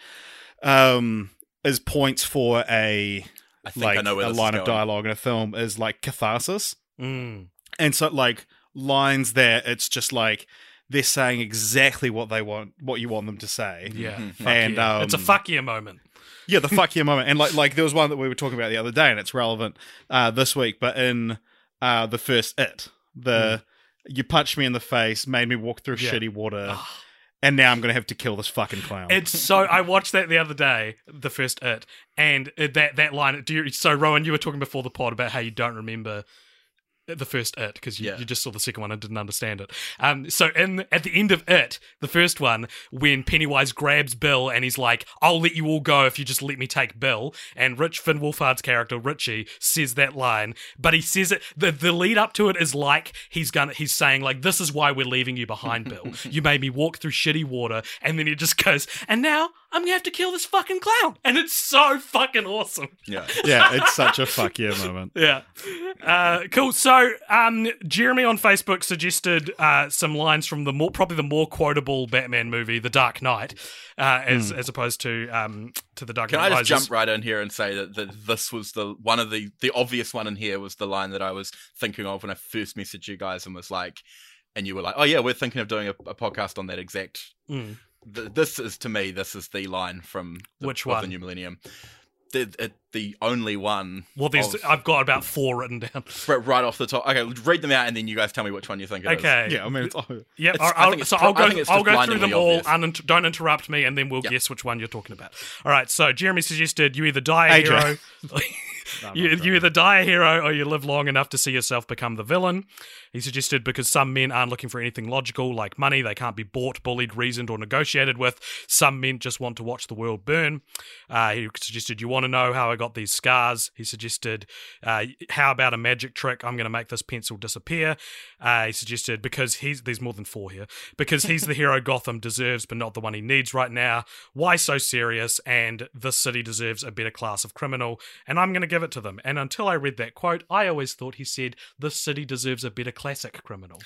um, is points for a I think like I know where a this line is of going. dialogue in a film is like catharsis, mm, and so like lines that it's just like they're saying exactly what they want, what you want them to say. yeah, Mhm. fuck And, yeah. it's a um, fuck yeah moment. Yeah, the fuck you moment. And like like there was one that we were talking about the other day, and it's relevant uh, this week. But in uh, the first It, the you punched me in the face, made me walk through Yeah. shitty water, and now I'm gonna have to kill this fucking clown. It's so. I watched that the other day, the first It, and it, that that line. Do you, so, Rowan, you were talking before the pod about how you don't remember the first It because you, Yeah. you just saw the second one and didn't understand it. Um, so in at the end of It, the first one, when Pennywise grabs Bill and he's like, "I'll let you all go if you just let me take Bill," and Rich Finn Wolfhard's character Richie says that line, but he says it. the The lead up to it is like he's gonna he's saying like, "This is why we're leaving you behind, Bill. You made me walk through shitty water," and then he just goes, "And now I'm gonna have to kill this fucking clown," and it's so fucking awesome. Yeah. yeah, it's such a fuck yeah moment. Yeah. Uh, cool. So, um, Jeremy on Facebook suggested uh, some lines from the more, probably the more quotable Batman movie, The Dark Knight, uh, as as opposed to um, to the Dark Can Knight I just Rises. jump right in here and say that, that this was the one of the the obvious one in here was the line that I was thinking of when I first messaged you guys and was like, and you were like, "Oh yeah, we're thinking of doing a, a podcast on that exact." Mm. Th- this is to me, this is the line from the, Which of one? the New Millennium. The, it, the only one. Well, there's of- I've got about four written down. right right off the top. Okay, read them out and then you guys tell me which one you think it is. Okay. Yeah, I mean, it's, Yep. It's- I'll, I think I'll- it's so pro- I'll I go. think it's I'll just go through them blindingly all. obvious. Uninter- don't interrupt me, and then we'll Yep. guess which one you're talking about. All right. So Jeremy suggested you either die a A J. hero. No, I'm You, not you either die a hero or you live long enough to see yourself become the villain. He suggested because some men aren't looking for anything logical like money, they can't be bought, bullied, reasoned, or negotiated with. Some men just want to watch the world burn. Uh, he suggested, you want to know how I got these scars? He suggested, uh, how about a magic trick? I'm going to make this pencil disappear. Uh, he suggested, because he's, there's more than four here, because he's the hero Gotham deserves, but not the one he needs right now. Why so serious? And this city deserves a better class of criminal, and I'm going to give it to them. And until I read that quote, I always thought he said, this city deserves a better classic criminal.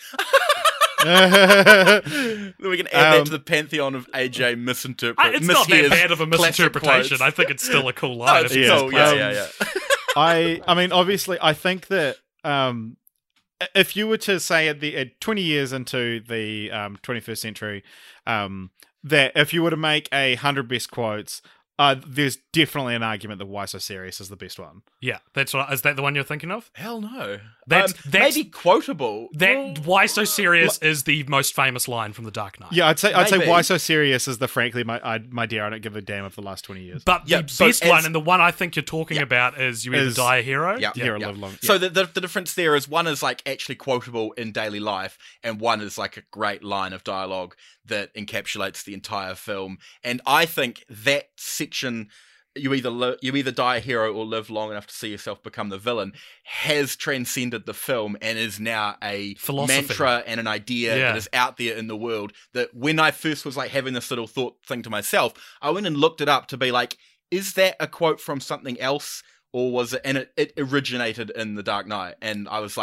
Then we can add that Um, to the pantheon of A J misinterpret. I, it's not that mishears bad of a classic misinterpretation. quotes. I think it's still a cool No, line. it's If- Yeah. cool. Yeah, Um, yeah, yeah. I I mean, obviously, I think that um, if you were to say at the at twenty years into the um, twenty-first century, um, that if you were to make a hundred best quotes, uh, there's definitely an argument that "Why So Serious" is the best one. Yeah, that's what. Is that the one you're thinking of? Hell no. That's- um, that's- maybe quotable. That Well, why so serious is the most famous line from The Dark Knight. Yeah, I'd say I'd say Maybe. "Why So Serious" is the frankly my I, my dear I don't give a damn of the last twenty years. But Yeah, the so best as- one, and the one I think you're talking Yeah. about, is you either Is- die a hero. Yeah, Hero yeah. Live Long. So the, the the difference there is one is like actually quotable in daily life, and one is like a great line of dialogue that encapsulates the entire film. And I think that section, you either li- you either die a hero or live long enough to see yourself become the villain, has transcended the film and is now a Philosophy. mantra and an idea Yeah. that is out there in the world. That when I first was like having this little thought thing to myself, I went and looked it up to be like, is that a quote from something else, or was it? And it, it originated in The Dark Knight, and I was like,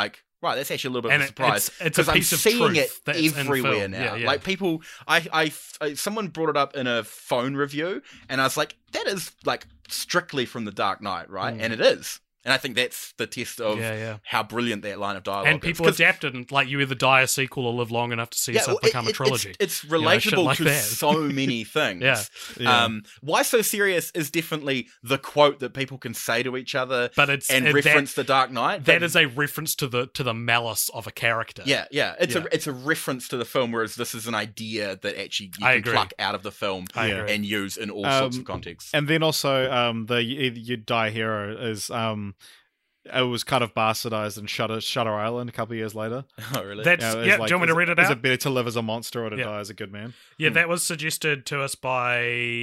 Right, that's actually a little bit And of a it- surprise it's- it's a because I'm piece of seeing it truth that's in everywhere film. now. Yeah, yeah. Like people, I, I, I- someone brought it up in a phone review, and I was like, that is like strictly from The Dark Knight, right? Mm. And it is, and I think that's the test of Yeah, yeah. how brilliant that line of dialogue And is. people 'Cause- adapted, and like you either die a sequel or live long enough to see yeah, yourself well, it- become a it- trilogy. It's, it's know, shit relatable like to that. so many things. Yeah. Yeah. Um, Why So Serious is definitely the quote that people can say to each other But it's and it- reference that, The Dark Knight. that but- is a reference to the to the malice of a character. Yeah, yeah. It's Yeah. a it's a reference to the film, whereas this is an idea that actually you I can agree. pluck out of the film I Yeah. agree. and use in all sorts Um, of contexts. And then also, um, the you, you die hero is um, it was kind of bastardized in Shutter Shutter Island a couple of years later. Oh, really? That's You know, it's yeah. like, do you want me to is- read it Is out? it better to live as a monster or to Yeah. die as a good man? Yeah, Hmm. that was suggested to us by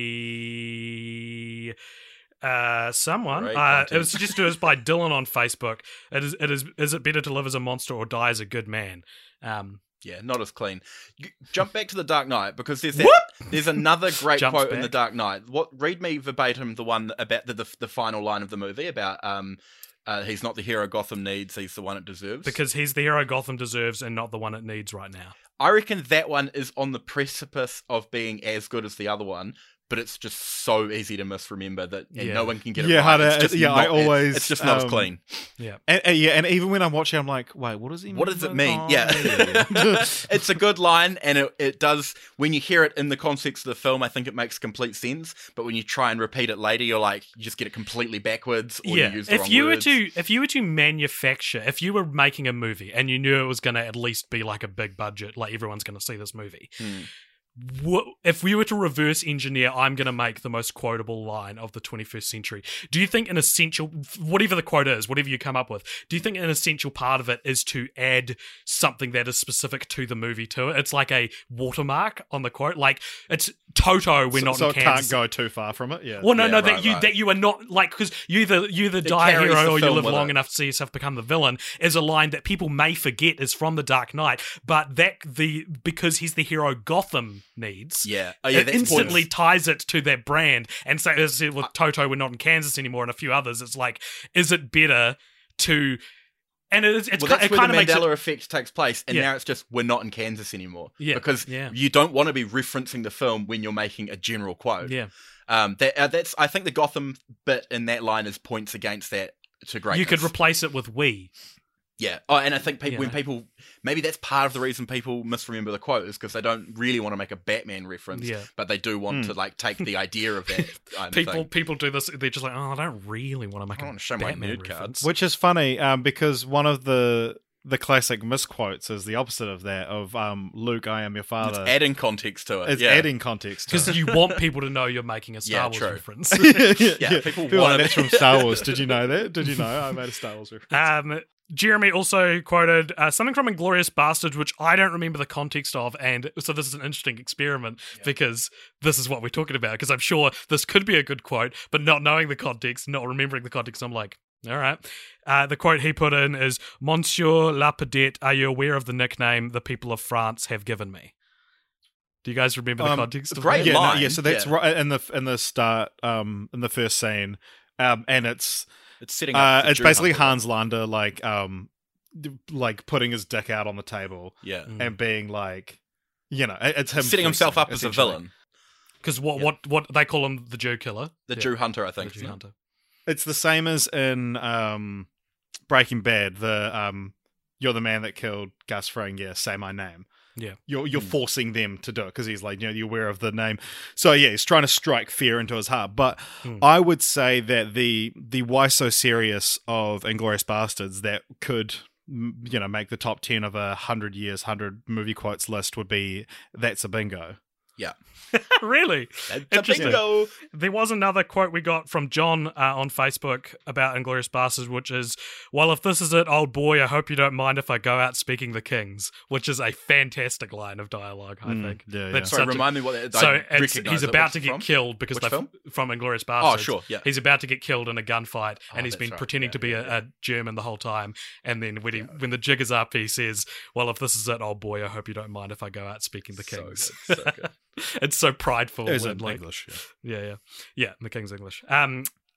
uh, someone. Great Uh, content. it was suggested to us by Dylan on Facebook. It is. It is. Is it better to live as a monster or die as a good man? Um, Yeah, not as clean. G- Jump back to The Dark Knight because there's that, there's another great Jumps quote in back. The Dark Knight. What read me verbatim the one about the the, the final line of the movie about um uh, he's not the hero Gotham needs, he's the one it deserves. because he's the hero Gotham deserves and not the one it needs right now. I reckon that one is on the precipice of being as good as the other one, but it's just so easy to misremember that and Yeah. no one can get it Yeah, right. how to- It's just yeah, not- I always, it's just not as um, clean. Yeah. And, and yeah, and even when I'm watching, I'm like, wait, what does he mean? What does it by mean? that? Yeah. It's a good line, and it, it does, when you hear it in the context of the film, I think it makes complete sense. But when you try and repeat it later, you're like, you just get it completely backwards, or Yeah, you use the if wrong you words. were to if you were to manufacture, if you were making a movie and you knew it was going to at least be like a big budget, like everyone's going to see this movie. Hmm. What, if we were to reverse engineer, I'm going to make the most quotable line of the twenty-first century. Do you think an essential, whatever the quote is, whatever you come up with, do you think an essential part of it is to add something that is specific to the movie to it? It's like a watermark on the quote, like it's Toto. We're so, not so in it Kansas. can't go too far from it. Yeah. Well, no, Yeah, no, right, that you right. that you are not like because you either you either It die a carries hero the or you film live with long it. enough to see yourself become the villain is a line that people may forget is from The Dark Knight, but that the because he's the hero Gotham needs. Yeah. Oh, yeah, it that's instantly pointless. ties it to that brand, and so as I said with Toto, we're not in Kansas anymore, and a few others. It's like, is it better to? And it's, it's Well, ki- that's it where kind the of makes Mandela it. effect takes place, and Yeah. now it's just we're not in Kansas anymore. Yeah, because yeah. you don't want to be referencing the film when you're making a general quote. Yeah, Um, that, uh, that's I think the Gotham bit in that line is points against that to greatness. you could replace it with "we." Yeah. Oh, and I think people, You when know. people, maybe that's part of the reason people misremember the quote is because they don't really want to make a Batman reference, Yeah. but they do want Hmm. to like take the idea of that. um, People thing. people do this. They're just like, oh, I don't really want to make I a wanna show my Batman nerd reference. cards. Which is funny, um, because one of the the classic misquotes is the opposite of that of um, Luke, I am your It's father. adding context to it. It's yeah. adding context to Because it. you want people to know you're making a Star Yeah, Wars true. reference. Yeah, people Feel wanna like that's be- from Star Wars. Did you know that? Did you know I made a Star Wars reference? um, Jeremy also quoted uh, something from Inglourious Bastards, which I don't remember the context of, and so this is an interesting experiment because this is what we're talking about. Because I'm sure this could be a good quote, but not knowing the context, not remembering the context, I'm like, all right. Uh, the quote he put in is, Monsieur Lapadette, are you aware of the nickname the people of France have given me? Do you guys remember the Um, context of great that? yeah, no, line, yeah. So that's yeah. right in the in the start, um, in the first scene, um, and it's It's setting up. uh, the it's Drew basically Hunter. Hans Lander like um, d- like putting his dick out on the table Yeah. Mm. and being like, you know, it- it's him Setting himself flexing, up as a essentially. villain. Because what, Yeah. what, what they call him the Jew killer. The Yeah. Drew Hunter, I The think. Jew isn't it? hunter. It's the same as in um, Breaking Bad. The um, you're the man that killed Gus Fring. Yeah, say my name. Yeah. You're you're Hmm. forcing them to do it because he's like, you know, you're aware of the name. So yeah, he's trying to strike fear into his heart. But Hmm. I would say that the the why so serious of Inglourious Bastards that could m- you know make the top ten of a hundred years, hundred movie quotes list would be that's a bingo. Yeah. Really? It's a Interesting. bingo. There was another quote we got from John uh, on Facebook about Inglourious Bastards, which is, well, if this is it, old boy, I hope you don't mind if I go out speaking the kings, which is a fantastic line of dialogue, I Mm, think. yeah, yeah. That's Sorry, such a- remind me what that So I it's, recognise he's it. about What's to it get from? killed because Which they've film? from Inglourious Oh, Bastards. sure, yeah. He's about to get killed in a gunfight, Oh, and he's that's been right. pretending Yeah, to be yeah, a, yeah. a German the whole time. And then when he when the jig is up, he says, "Well, if this is it, old boy, I hope you don't mind if I go out speaking the So kings." good, so good. It's so prideful. It's and in like, English. Yeah. yeah, yeah, yeah. In the King's English. Um,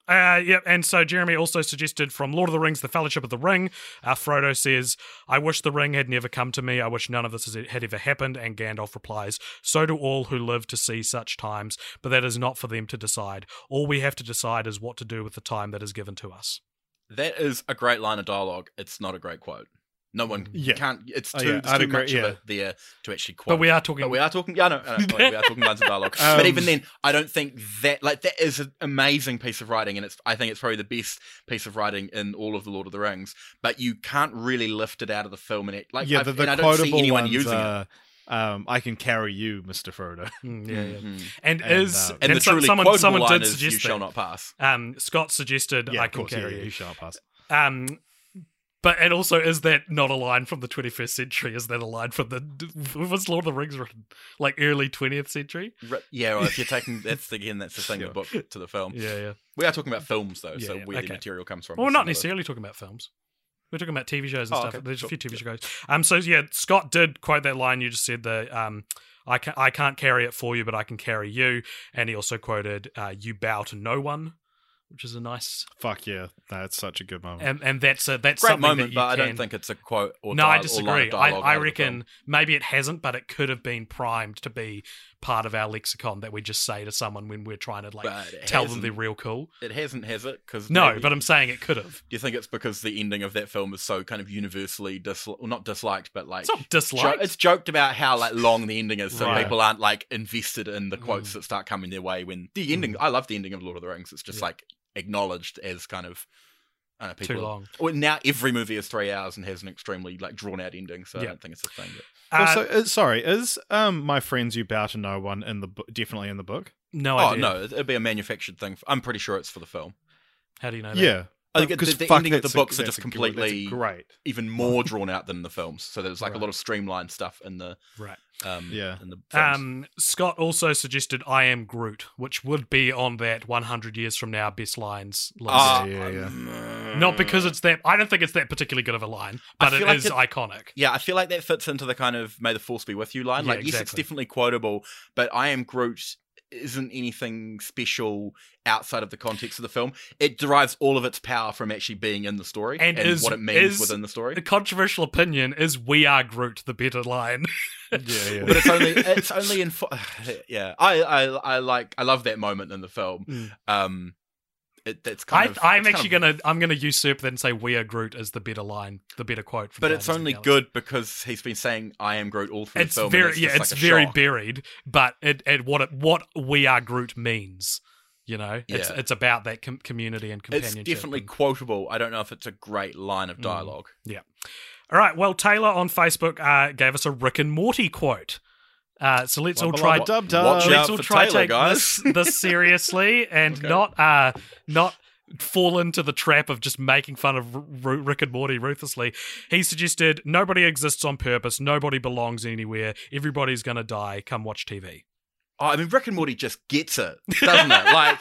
Uh, yep, and so Jeremy also suggested from Lord of the Rings, The Fellowship of the Ring. Uh, Frodo says, I wish the ring had never come to me. I wish none of this had ever happened. And Gandalf replies, so do all who live to see such times, but that is not for them to decide. All we have to decide is what to do with the time that is given to us. That is a great line of dialogue. It's not a great quote. No one Yeah. can't. It's Oh, too, yeah, there's I'd too agree, much yeah. of it there to actually quote. But we are talking... But we are talking. Yeah, no, no, no, we are talking lines of dialogue. Um, but even then, I don't think that like that is an amazing piece of writing, and it's. I think it's probably the best piece of writing in all of the Lord of the Rings. But you can't really lift it out of the film, and it like yeah, I've- the, the and I don't see quotable anyone ones using it. are, um, I can carry you, Mister Frodo. Mm, yeah, yeah. Mhm. And, And, is... uh, And, the so- truly someone, quotable someone line did is suggest "You shall that. not pass." Um, Scott suggested, Yeah, I of can course, carry yeah, you. you shall pass. Um, but and also, is that not a line from the twenty-first century? Is that a line from the was Lord of the Rings written like early twentieth century? Ri- Yeah, well, if you're taking that's again that's the thing. Yeah. The book to the film. Yeah, yeah. We are talking about films though, Yeah, so yeah, where okay. the material comes from. Well, we're is not another- necessarily talking about films. We're talking about T V shows and Oh, stuff. okay, There's sure. a few T V shows. Um, so yeah, Scott did quote that line you just said. The um, I can I can't carry it for you, but I can carry you. And he also quoted, uh, "You bow to no one," which is a nice Fuck yeah, that's such a good moment. and and that's a that's Great something moment, that you but I can... don't think it's a quote or No, dial- I or line disagree. of I, dialogue I out of the film. reckon maybe it hasn't, but it could have been primed to be part of our lexicon that we just say to someone when we're trying to like But it tell them hasn't. they're real cool. It hasn't, has it? Because No, but I'm saying it could have. Do you think it's because the ending of that film is so kind of universally dis- well, not disliked, but like It's not jo- disliked. it's joked about how like long the ending is, so Right. people aren't like invested in the quotes Mm. that start coming their way. When the ending, I love the ending of Lord of the Rings. It's just Yeah. like acknowledged as kind of. I don't know, people Too long. Well, now every movie is three hours and has an extremely like drawn out ending, so Yeah. I don't think it's a thing. But... Uh, also, uh, sorry, is um my friends you bow to no one in the bu- definitely in the book? no Oh idea. no, it'd be a manufactured thing. I'm pretty sure it's for the film. How do you know that? Yeah, I think it- Because the, the fuck, ending of the that's a- books are that's just a good- completely that's great. even more drawn out than the films. So there's like Right. a lot of streamlined stuff in the Right. um Yeah. in the films. Um, Scott also suggested "I am Groot," which would be on that one hundred years from now best lines list. Ah, yeah, yeah. um, Not because it's that. I don't think it's that particularly good of a line, but I it feel like is it- iconic. Yeah, I feel like that fits into the kind of "May the Force be with you" line. Yeah, Like, yes, it's exactly. definitely quotable, but "I am Groot" isn't anything special outside of the context of the film. It derives all of its power from actually being in the story And and, is- what it means is- within the story. The controversial opinion is "We are Groot," the better line. Yeah, yeah. But it's only it's only in fo- yeah. I, I I like I love that moment in the film. Mm. Um, it, that's I, kind of. I'm it's actually kind of- gonna I'm gonna usurp that and say "We are Groot" is the better line, the better quote. From But it's Guardians of the only Galaxy. good because he's been saying "I am Groot" all through It's the film. very and yeah, just it's like a very shock. buried, but it, it what it what "We are Groot" means. You know, it's Yeah. it's about that com- community and It's companionship. definitely and- quotable. I don't know if it's a great line Mm. of dialogue. yeah. All right. Well, Taylor on Facebook uh, gave us a Rick and Morty quote. Uh, so let's all try. Dub dub. Watch Let's out all for try Taylor, take guys. this, this seriously and Okay. not uh not fall into the trap of just making fun of R- R- Rick and Morty ruthlessly. He suggested nobody exists on purpose, nobody belongs anywhere, everybody's gonna die. Come watch T V. Oh, I mean, Rick and Morty just gets it, doesn't it? Like,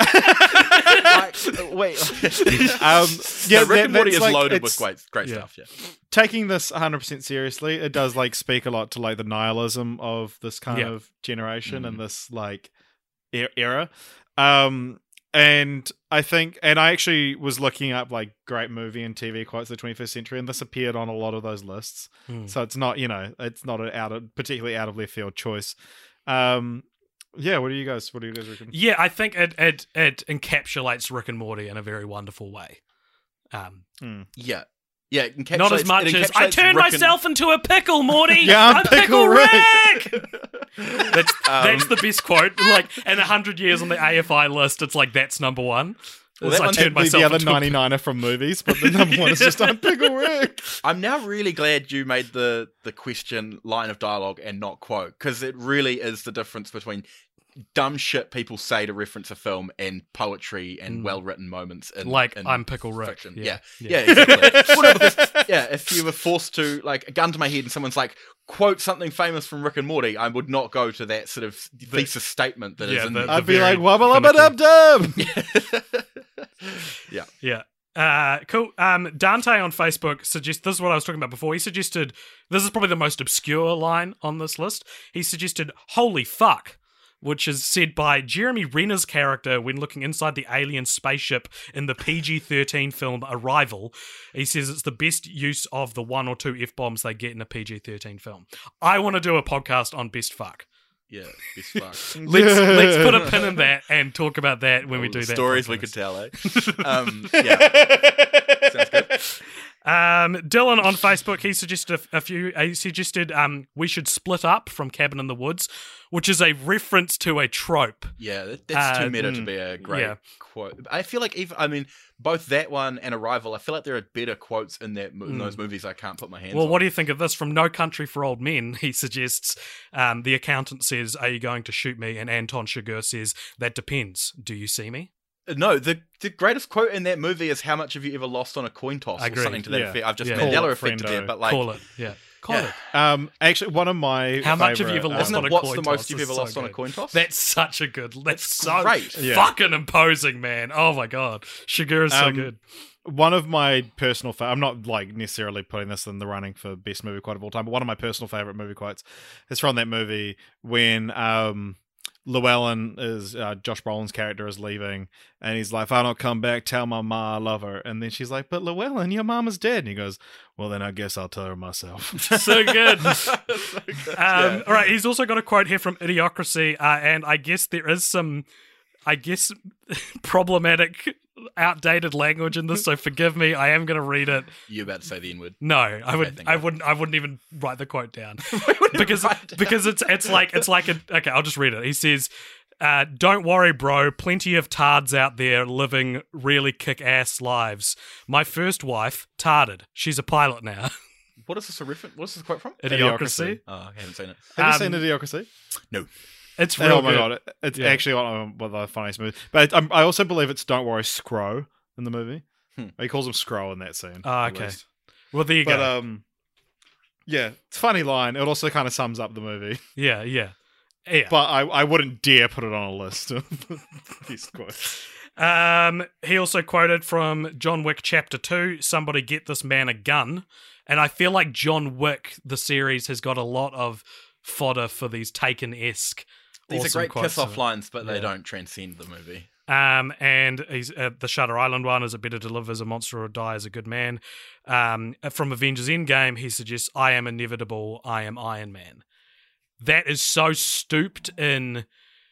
like wait. Um, yeah, yeah, Rick that- and Morty that's is like- loaded it's- with great, great yeah. stuff. Yeah. taking this one hundred percent seriously, it does like speak a lot to like the nihilism of this kind Yeah. of generation Mhm. and this like e- era. Um, and I think, and I actually was looking up like great movie and T V quotes of the twenty-first century, and this appeared on a lot of those lists. Hmm. So it's not, you know, it's not an out of particularly out of left field choice. Um, yeah, what do you guys? What do you guys reckon? Yeah, I think it it it encapsulates Rick and Morty in a very wonderful way. Um, Yeah. Yeah, it encapsulates, not as much it as I encapsulates turned Rick and- myself into a pickle, Morty. Yeah, I'm Pickle Rick. that's Um, that's the best quote. Like in a hundred years on the A F I list, it's like that's number one. Well, It's that I one's turned Technically myself the other into a ninety-nine are from movies, but the number one is just on Pickle Rick. I'm now really glad you made the the question line of dialogue and not quote, because it really is the difference between dumb shit people say to reference a film and poetry and Mm. well written moments in like in I'm Pickle Rick. fiction. Yeah, Yeah, yeah, exactly. Well, no, because, yeah, if you were forced to like a gun to my head and someone's like quote something famous from Rick and Morty, I would not go to that sort of thesis statement that is yeah, in the- the, I'd be very like, wubba lubba dub dub. yeah. Yeah. Uh, cool. Um, Dante on Facebook suggests this is what I was talking about before. He suggested this is probably the most obscure line on this list. He suggested "Holy fuck," which is said by Jeremy Renner's character when looking inside the alien spaceship in the P G thirteen film Arrival. He says it's the best use of the one or two F-bombs they get in a P G thirteen film. I want to do a podcast on best fuck. Yeah, best fuck. Let's let's put a pin in that and talk about that when we do that. Stories podcast. we could tell, eh? um, yeah. Sounds good. Um, Dylan on Facebook, he suggested a, a few. He suggested um, we should split up from Cabin in the Woods, which is a reference to a trope. Yeah, that, that's Uh, too meta to mm, be a great yeah. quote. I feel like even I mean both that one and Arrival. I feel like there are better quotes in that in those movies. I can't put my hands. Well, on. what do you think of this? From No Country for Old Men, he suggests um, the accountant says, "Are you going to shoot me?" And Anton Chigurh says, "That depends. Do you see me?" No, the the greatest quote in that movie is "How much have you ever lost on a coin toss?" Agreed. or something to that Yeah. effect. I've just Yeah. Mandela Call it affected there, friendo. but like, Call it, yeah, call Yeah. it. Um, actually, one of my How much have you ever favourite, lost um, on a what's coin the toss? most you've It's ever so lost on a good. coin toss? That's such a good. That's It's so great. Yeah. fucking imposing, man. Oh my god, Chigurh is so Um, good. One of my personal fa- I'm not like necessarily putting this in the running for best movie quote of all time, but one of my personal favorite movie quotes is from that movie when um Llewellyn is uh, Josh Brolin's character is leaving, and he's like, "If I don't come back, tell my ma I love her." And then she's like, "But Llewellyn, your mama's dead." And he goes, "Well, then I guess I'll tell her myself." So good. So good. Um, Yeah. All right, he's also got a quote here from Idiocracy, uh, and I guess there is some, I guess, problematic, outdated language in this. So forgive me. I am going to read it. You about to say the N word? No, I would, thank I God. wouldn't, I wouldn't even write the quote down because because it's it's like it's like a okay. I'll just read it. He says. Uh, don't worry, bro. Plenty of tards out there living really kick-ass lives. My first wife, tarded. She's a pilot now. What is this a reference? What's this quote from? Idiocracy. Oh, I haven't seen it. Have Um, you seen Idiocracy? No. It's real Oh my good. god, it- it's Yeah. actually one of one of the funniest movies. But um, I also believe it's "Don't Worry, Scro" in the movie. Hmm. He calls him Scro in that scene. Ah, at okay. least. Well, there you But go. um, yeah, it's a funny line. It also kind of sums up the movie. yeah, yeah, yeah. But I, I wouldn't dare put it on a list of these quotes. Um, he also quoted from John Wick Chapter Two. Somebody get this man a gun. And I feel like John Wick, the series, has got a lot of fodder for these Taken-esque. These awesome are great quotes kiss-off of it. lines, but they Yeah. don't transcend the movie. Um, and he's uh, the Shutter Island one. Is it better to live as a monster or die as a good man? Um, from Avengers Endgame, he suggests, "I am inevitable. I am Iron Man." That is so stooped in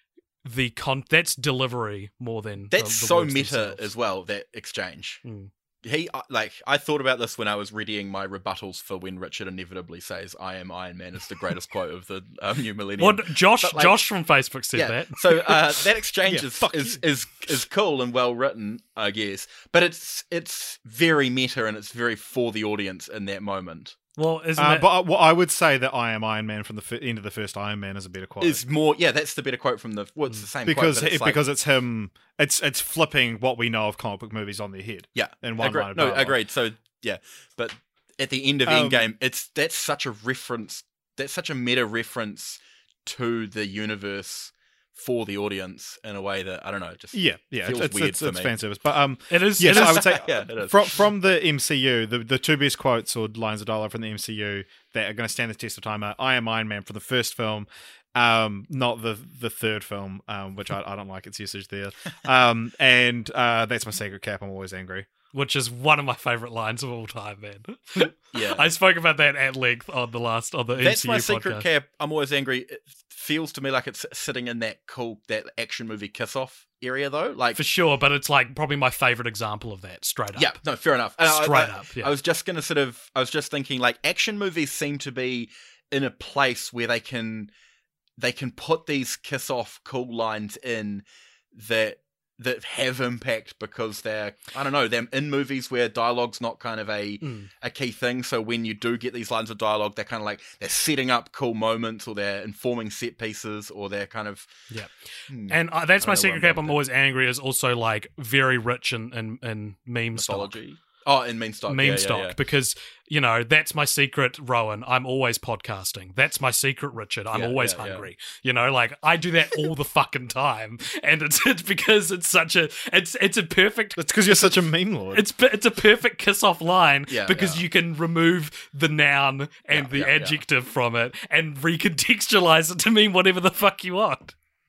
the con. That's delivery more than the- That's the so words meta themselves. as well, that exchange. Mm. He, uh, like, I thought about this when I was readying my rebuttals for when Richard inevitably says, "I am Iron Man." It's the greatest quote of the um, new millennium. Well, Josh, But, like- Josh from Facebook said yeah. that. So uh, that exchange Yeah, is, fuck is, you. is is cool and well written, I guess. But it's it's very meta and it's very for the audience in that moment. Well, isn't Uh, that? but I, well, I would say that "I am Iron Man" from the f- end of the first Iron Man is a better quote. Is more, yeah, that's the better quote from the. Well, it's the same because quote, but it, it's like- because it's him. It's it's flipping what we know of comic book movies on their head. yeah, in one agree- line of no, dialogue. agreed. So yeah, but at the end of Um, Endgame, it's that's such a reference. That's such a meta reference to the universe for the audience in a way that I don't know. Just Yeah, yeah, feels it's it's, weird it's, for it's me. fan service. But um, it is. yes, it is I would say Yeah, it is. from from the M C U, the the two best quotes or lines of dialogue from the M C U that are going to stand the test of time are "I am Iron Man" from the first film. Um, not the the third film, um, which I, I don't like its usage there. Um, and uh, that's my secret cap. I'm always angry. which is one of my favorite lines of all time, man. Yeah. I spoke about that at length on the last on the That's M C U my podcast. secret cap. I'm always angry. It feels to me like it's sitting in that cool, that action movie kiss off area, though. Like, For sure, but it's like probably my favorite example of that, straight up. yeah, no, fair enough. And I- Straight I, up, yeah. I was just gonna sort of, I was just thinking, like, action movies seem to be in a place where they can, they can put these kiss off cool lines in that that have impact because they're, I don't know, they're in movies where dialogue's not kind of a Mm. a key thing. So when you do get these lines of dialogue, they're kind of like they're setting up cool moments, or they're informing set pieces, or they're kind of Yeah. hmm, And uh, that's I my don't know secret where I'm cap. going I'm with always angry is also like very rich in in, in meme stock. mythology. Oh, in meme stock, Meme yeah, yeah, stock, yeah. because you know that's my secret, Rowan. I'm always podcasting. That's my secret, Richard. I'm Yeah, always yeah, yeah. hungry. You know, like I do that all the fucking time, and it's it's because it's such a it's it's a perfect. It's because you're such a meme lord. It's it's a perfect kiss off line Yeah, because yeah. you can remove the noun and Yeah, the yeah, yeah. adjective from it and recontextualize it to mean whatever the fuck you want.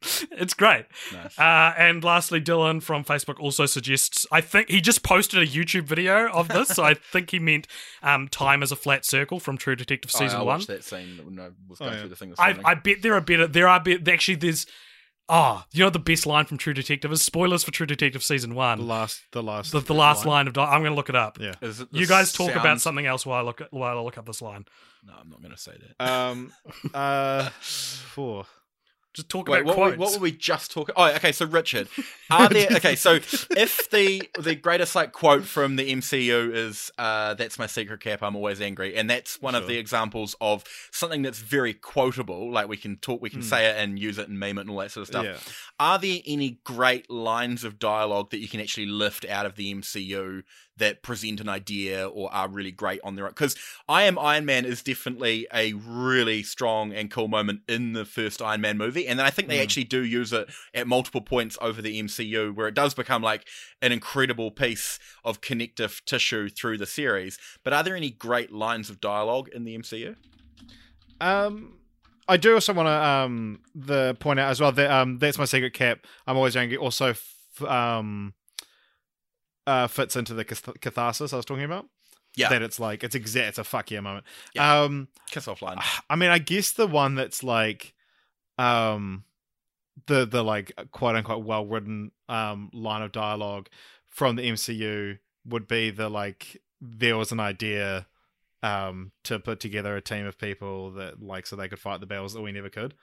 It's great. Nice. Uh, and lastly, Dylan from Facebook also suggests, I think he just posted a YouTube video of this, so I think he meant um, Time as a Flat Circle from True Detective Oh, season I one. watched that scene when I was going Oh, yeah. through the thing this I, morning. I bet there are better, there are be- actually there's, oh, you know the best line from True Detective is spoilers for True Detective season one. The last, the last, The, the last line, of, di- I'm going to look it up. Yeah. Is it the You guys talk about sound- something else while I look at, while I look up this line. No, I'm not going to say that. Um. Uh. Four. Just talk Wait, about what, quotes. were, what were we just talking? Oh, okay. So Richard, are there? Okay, so if the the greatest like quote from the M C U is uh, "That's my secret, Cap. I'm always angry," and that's one of Sure. the examples of something that's very quotable. Like we can talk, we can say it and use it and meme it and all that sort of stuff. Yeah. Are there any great lines of dialogue that you can actually lift out of the M C U that present an idea or are really great on their own? Because I Am Iron Man is definitely a really strong and cool moment in the first Iron Man movie, and then I think they Mm. actually do use it at multiple points over the M C U where it does become like an incredible piece of connective tissue through the series. But are there any great lines of dialogue in the M C U? Um, I do also want to um the point out as well that um that's my secret, Cap. I'm always angry. Also, f- um, uh, fits into the cath- catharsis I was talking about. Yeah. That it's like it's exact. It's a fuck yeah moment. Yeah. Um, Kiss off line. I mean, I guess the one that's like, um, the the like quote unquote well written um line of dialogue from the M C U would be the like there was an idea um to put together a team of people that like so they could fight the battles that we never could.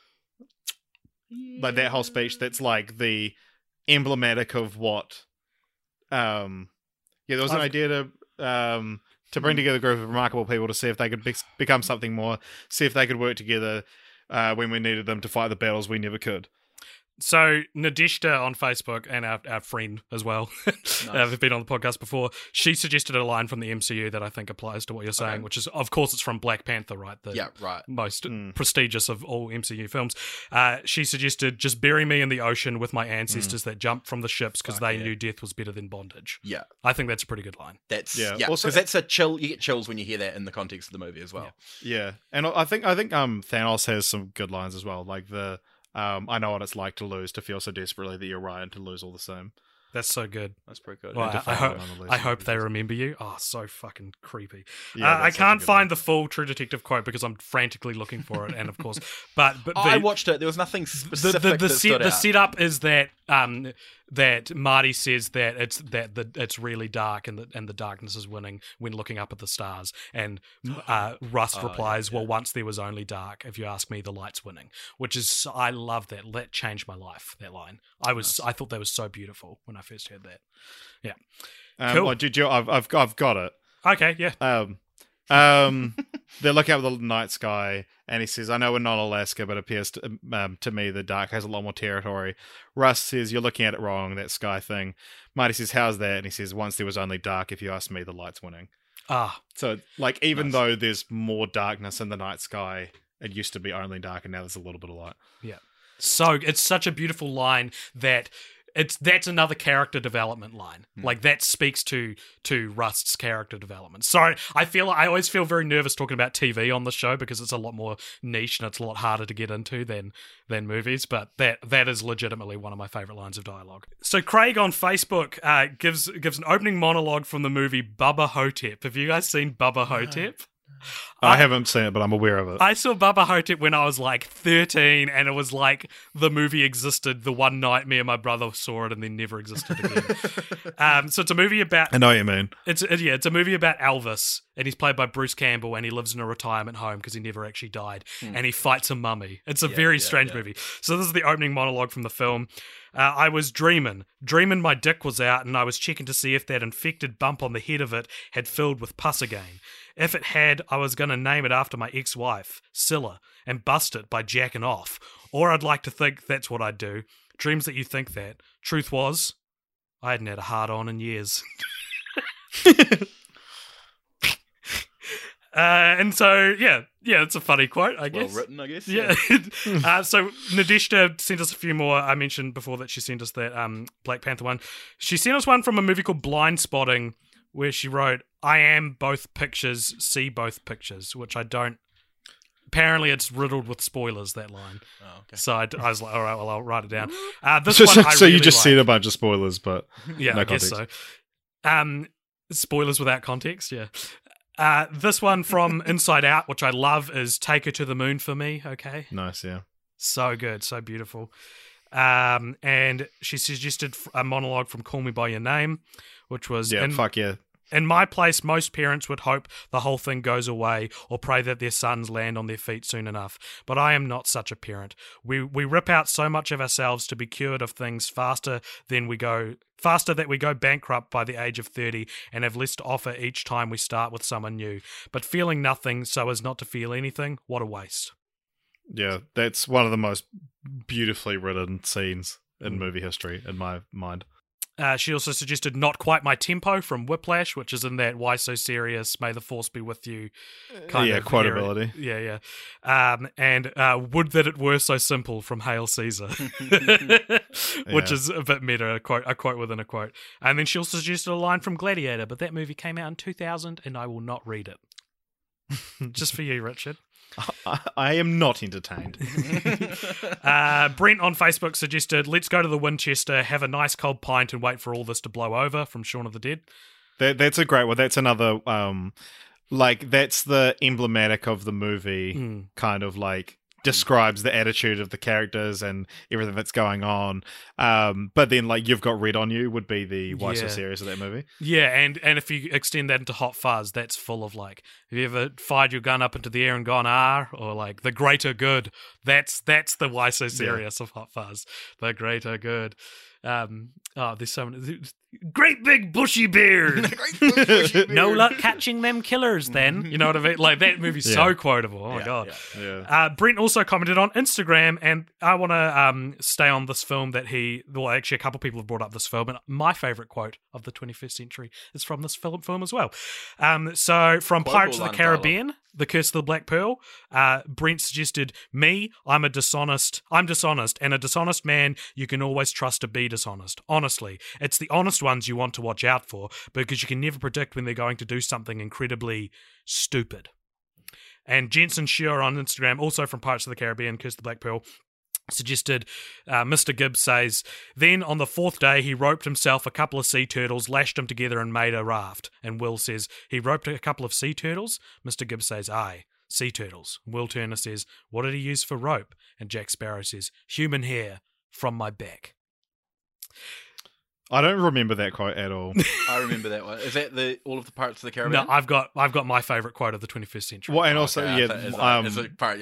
Like that whole speech that's like the emblematic of what um yeah there was an I've- idea to um to bring together a group of remarkable people to see if they could be- become something more, see if they could work together uh, when we needed them to fight the battles we never could. So Nadishta on Facebook and our, our friend as well, uh, who've been on the podcast before, she suggested a line from the M C U that I think applies to what you're saying, Okay. which is, of course, it's from Black Panther, right? The Yeah, right. most Mm. prestigious of all M C U films. Uh, she suggested, just bury me in the ocean with my ancestors that jumped from the ships because Fuck they yeah. knew death was better than bondage. Yeah. I think that's a pretty good line. That's Yeah, yeah, also- because that's a chill. You get chills when you hear that in the context of the movie as well. Yeah, and I think I think um Thanos has some good lines as well, like the um I know what it's like to lose, to feel so desperately that you're right, and to lose all the same. That's so good. That's pretty good. Well, And to I, I fail hope, nonetheless. I hope they remember you. Oh, so fucking creepy. Yeah, uh, I that's such a can't good find one. the full True Detective quote because I'm frantically looking for it, and of course, but but the, I watched it. There was nothing the specific the, the, that set, stood the out. setup is that um that Marty says that it's that the it's really dark and the and the darkness is winning when looking up at the stars, and uh, Rust Oh, replies, yeah, yeah. "Well, once there was only dark. If you ask me, the light's winning." Which is I love that. That changed my life. That line. I was I thought that was so beautiful when I first heard that. Yeah. Um, Cool. oh, did you? I've I've I've got it. Okay. Yeah. Um, um, they're looking up at the night sky, and he says, "I know we're not Alaska, but it appears to, um, to me the dark has a lot more territory." Russ says, "You're looking at it wrong. That sky thing." Marty says, "How's that?" And he says, "Once there was only dark. If you ask me, the light's winning." Ah. So, like, even Nice. though there's more darkness in the night sky, it used to be only dark, and now there's a little bit of light. So it's such a beautiful line that it's that's another character development line. Like that speaks to to Rust's character development. Sorry, I feel I always feel very nervous talking about T V on the show because it's a lot more niche and it's a lot harder to get into than than movies. But that that is legitimately one of my favorite lines of dialogue. So Craig on Facebook uh, gives gives an opening monologue from the movie Bubba Hotep. Have you guys seen Bubba Hotep? I, I- haven't seen it, but I'm aware of it. I saw Bubba Hotep when I was like thirteen, and it was like the movie existed the one night me and my brother saw it and then never existed again. um, so it's a movie about I know what you mean. it's it- yeah, it's a movie about Elvis, and he's played by Bruce Campbell, and he lives in a retirement home because he never actually died, and he fights a mummy. It's a very yeah, strange yeah. movie. So this is the opening monologue from the film. Uh, I was dreaming, dreaming my dick was out, and I was checking to see if that infected bump on the head of it had filled with pus again. If it had, I was going to name it after my ex-wife, Scylla, and bust it by jacking off. Or I'd like to think that's what I'd do. Dreams that you think that. Truth was, I hadn't had a hard-on in years. Uh, and so, yeah, yeah, it's a funny quote, I well guess. written, I guess. Yeah. uh, so Nadishta sent us a few more. I mentioned before that she sent us that um, Black Panther one. She sent us one from a movie called Blind Spotting, where she wrote, "I am both pictures, see both pictures," which I don't apparently it's riddled with spoilers, that line. Oh, okay. So I, I was like, all right, well, I'll write it down. Uh, this So, one so, I so you really just like. said a bunch of spoilers, but Yeah, no I guess context. so. Um, spoilers without context, yeah. Uh, this one from Inside Out, which I love, is Take Her to the Moon for Me, okay? Nice, yeah. So good, so beautiful. Um, and she suggested a monologue from Call Me By Your Name, which was... Yeah, in, fuck yeah. In my place, most parents would hope the whole thing goes away or pray that their sons land on their feet soon enough. But I am not such a parent. We we rip out so much of ourselves to be cured of things faster than we go faster that we go bankrupt by the age of thirty and have less to offer each time we start with someone new. But feeling nothing so as not to feel anything, what a waste. Yeah, that's one of the most beautifully written scenes in Mm. movie history, in my mind. Uh, she also suggested Not Quite My Tempo from Whiplash, which is in that Why So Serious, May the Force Be With You kind yeah, of quotability. area. Yeah, yeah. Um, and uh, Would That It Were So Simple from Hail Caesar, which Yeah. is a bit meta, a quote, a quote within a quote. And then she also suggested a line from Gladiator, but that movie came out in two thousand and I will not read it. Just for you, Richard. I, I am not entertained. Uh, Brent on Facebook suggested, let's go to the Winchester, have a nice cold pint and wait for all this to blow over from Shaun of the Dead. That that's a great one. That's another um like that's the emblematic of the movie Mm. kind of like describes the attitude of the characters and everything that's going on. Um but then like You've Got Red on You would be the Why So Yeah. Serious of that movie. Yeah, and, and if you extend that into Hot Fuzz, that's full of like, have you ever fired your gun up into the air and gone ah, or like the greater good? That's that's the Why So Serious of Hot Fuzz, the greater good. Um, oh, there's so many great big bushy beard. No luck catching them killers. Then you know what I mean. Like that movie's so Yeah. quotable. Oh my Yeah, god. yeah. Yeah. Uh, Brent also commented on Instagram, and I want to um, stay on this film that he. Well, actually, a couple people have brought up this film, and my favorite quote of the twenty-first century is from this film, film as well. Um, so, from Quotable Pirates of the line of dialogue. Caribbean, The Curse of the Black Pearl, uh, Brent suggested, "Me, I'm a dishonest. I'm dishonest, and a dishonest man you can always trust to be dishonest. Honestly, it's the honest ones you want to watch out for because you can never predict when they're going to do something incredibly stupid." And Jensen Shear on Instagram, also from Pirates of the Caribbean, Curse of the Black Pearl, suggested, uh, Mister Gibbs says, then on the fourth day he roped himself a couple of sea turtles, lashed them together and made a raft. And Will says, he roped a couple of sea turtles? Mister Gibbs says, aye, sea turtles. Will Turner says, what did he use for rope? And Jack Sparrow says, human hair from my back. I don't remember that quote at all. I remember that one. Is that the all of the Pirates of the Caribbean? No, I've got I've got my favourite quote of the twenty-first century. Well, and Oh, also, okay, I yeah, thought- is it- um, is it part,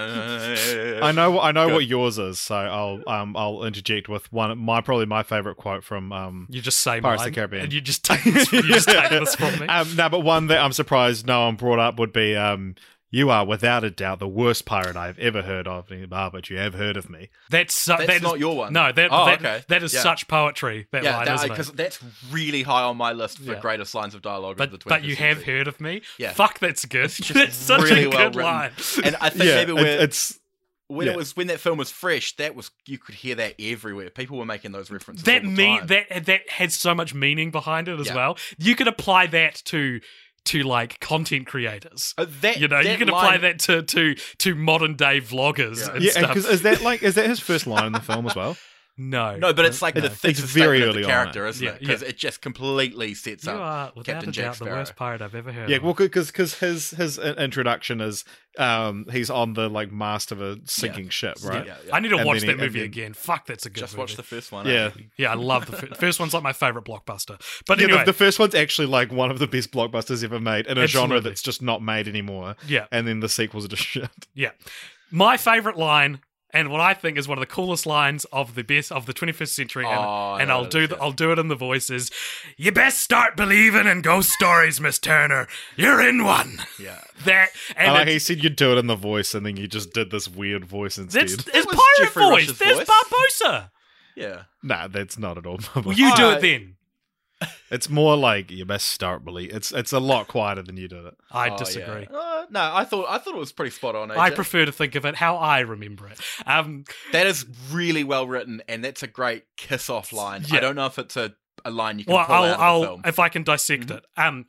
yeah. I know, I know Good. what yours is, so I'll, um, I'll interject with one. My probably my favorite quote from, um, You just say Pirates of mine, the Caribbean. and you just take this, you just take this from me. Um, no, but one that I'm surprised no one brought up would be, um, you are without a doubt the worst pirate I've ever heard of, ah, but you have heard of me. That's su- That's that is- not your one. No, that Oh, that, okay. that is Yeah. such poetry. That Yeah, line, that, isn't because it? that's really high on my list for Yeah. greatest lines of dialogue of the But but twenty-first you have century. heard of me. Yeah. Fuck, that's good. It's just That's such really a well good written. line. And I think Yeah, maybe it- when, it's when yeah. it was when that film was fresh, that was you could hear that everywhere. People were making those references. that all the mean time. that that had so much meaning behind it as Yeah. well. You could apply that to to like content creators. Uh, that You know, you that can apply line- that to to to modern day vloggers Yeah. and yeah, stuff. because is that like is that his first line in the film as well? no, No, but it's like No. the It's thesis very statement of early the on, character, isn't Yeah, it? Because yeah. it just completely sets you up are without Captain a Jack doubt the Sparrow. worst pirate I've ever heard. Yeah, of. well, because because his his in- introduction is um he's on the like mast of a sinking ship, right? Yeah, yeah. I need to And watch then that he- and movie then- again. Fuck, that's a good Just movie. watch the first one. Yeah. eh? Yeah, I love the fir- first one's like my favorite blockbuster. But Yeah, anyway, the, the first one's actually like one of the best blockbusters ever made in a genre Absolutely. that's just not made anymore. yeah, And then the sequels are just shit. yeah. My favorite line, and what I think is one of the coolest lines of the best of the twenty-first century, and, Oh, I and know I'll what it do is, the, yeah. I'll do it in the voice is, you best start believing in ghost stories, Miss Turner. You're in one. Yeah. That and I like it's, he said you'd do it in the voice, and then you just did this weird voice instead. that's, That it's was pirate Jeffrey voice. Rush's There's voice. Barbosa. Yeah. Nah, that's not at all. Well, you do Uh, it then. It's more like you best start believe. It's it's a lot quieter than you did it. I Oh, disagree. yeah. Uh, no, I thought I thought it was pretty spot on. I A J. prefer to think of it how I remember it. Um, That is really well written, and that's a great kiss off line. Yeah. I don't know if it's a, a line you can well, pull I'll, out of I'll the film. if I can dissect Mm-hmm. it. Um,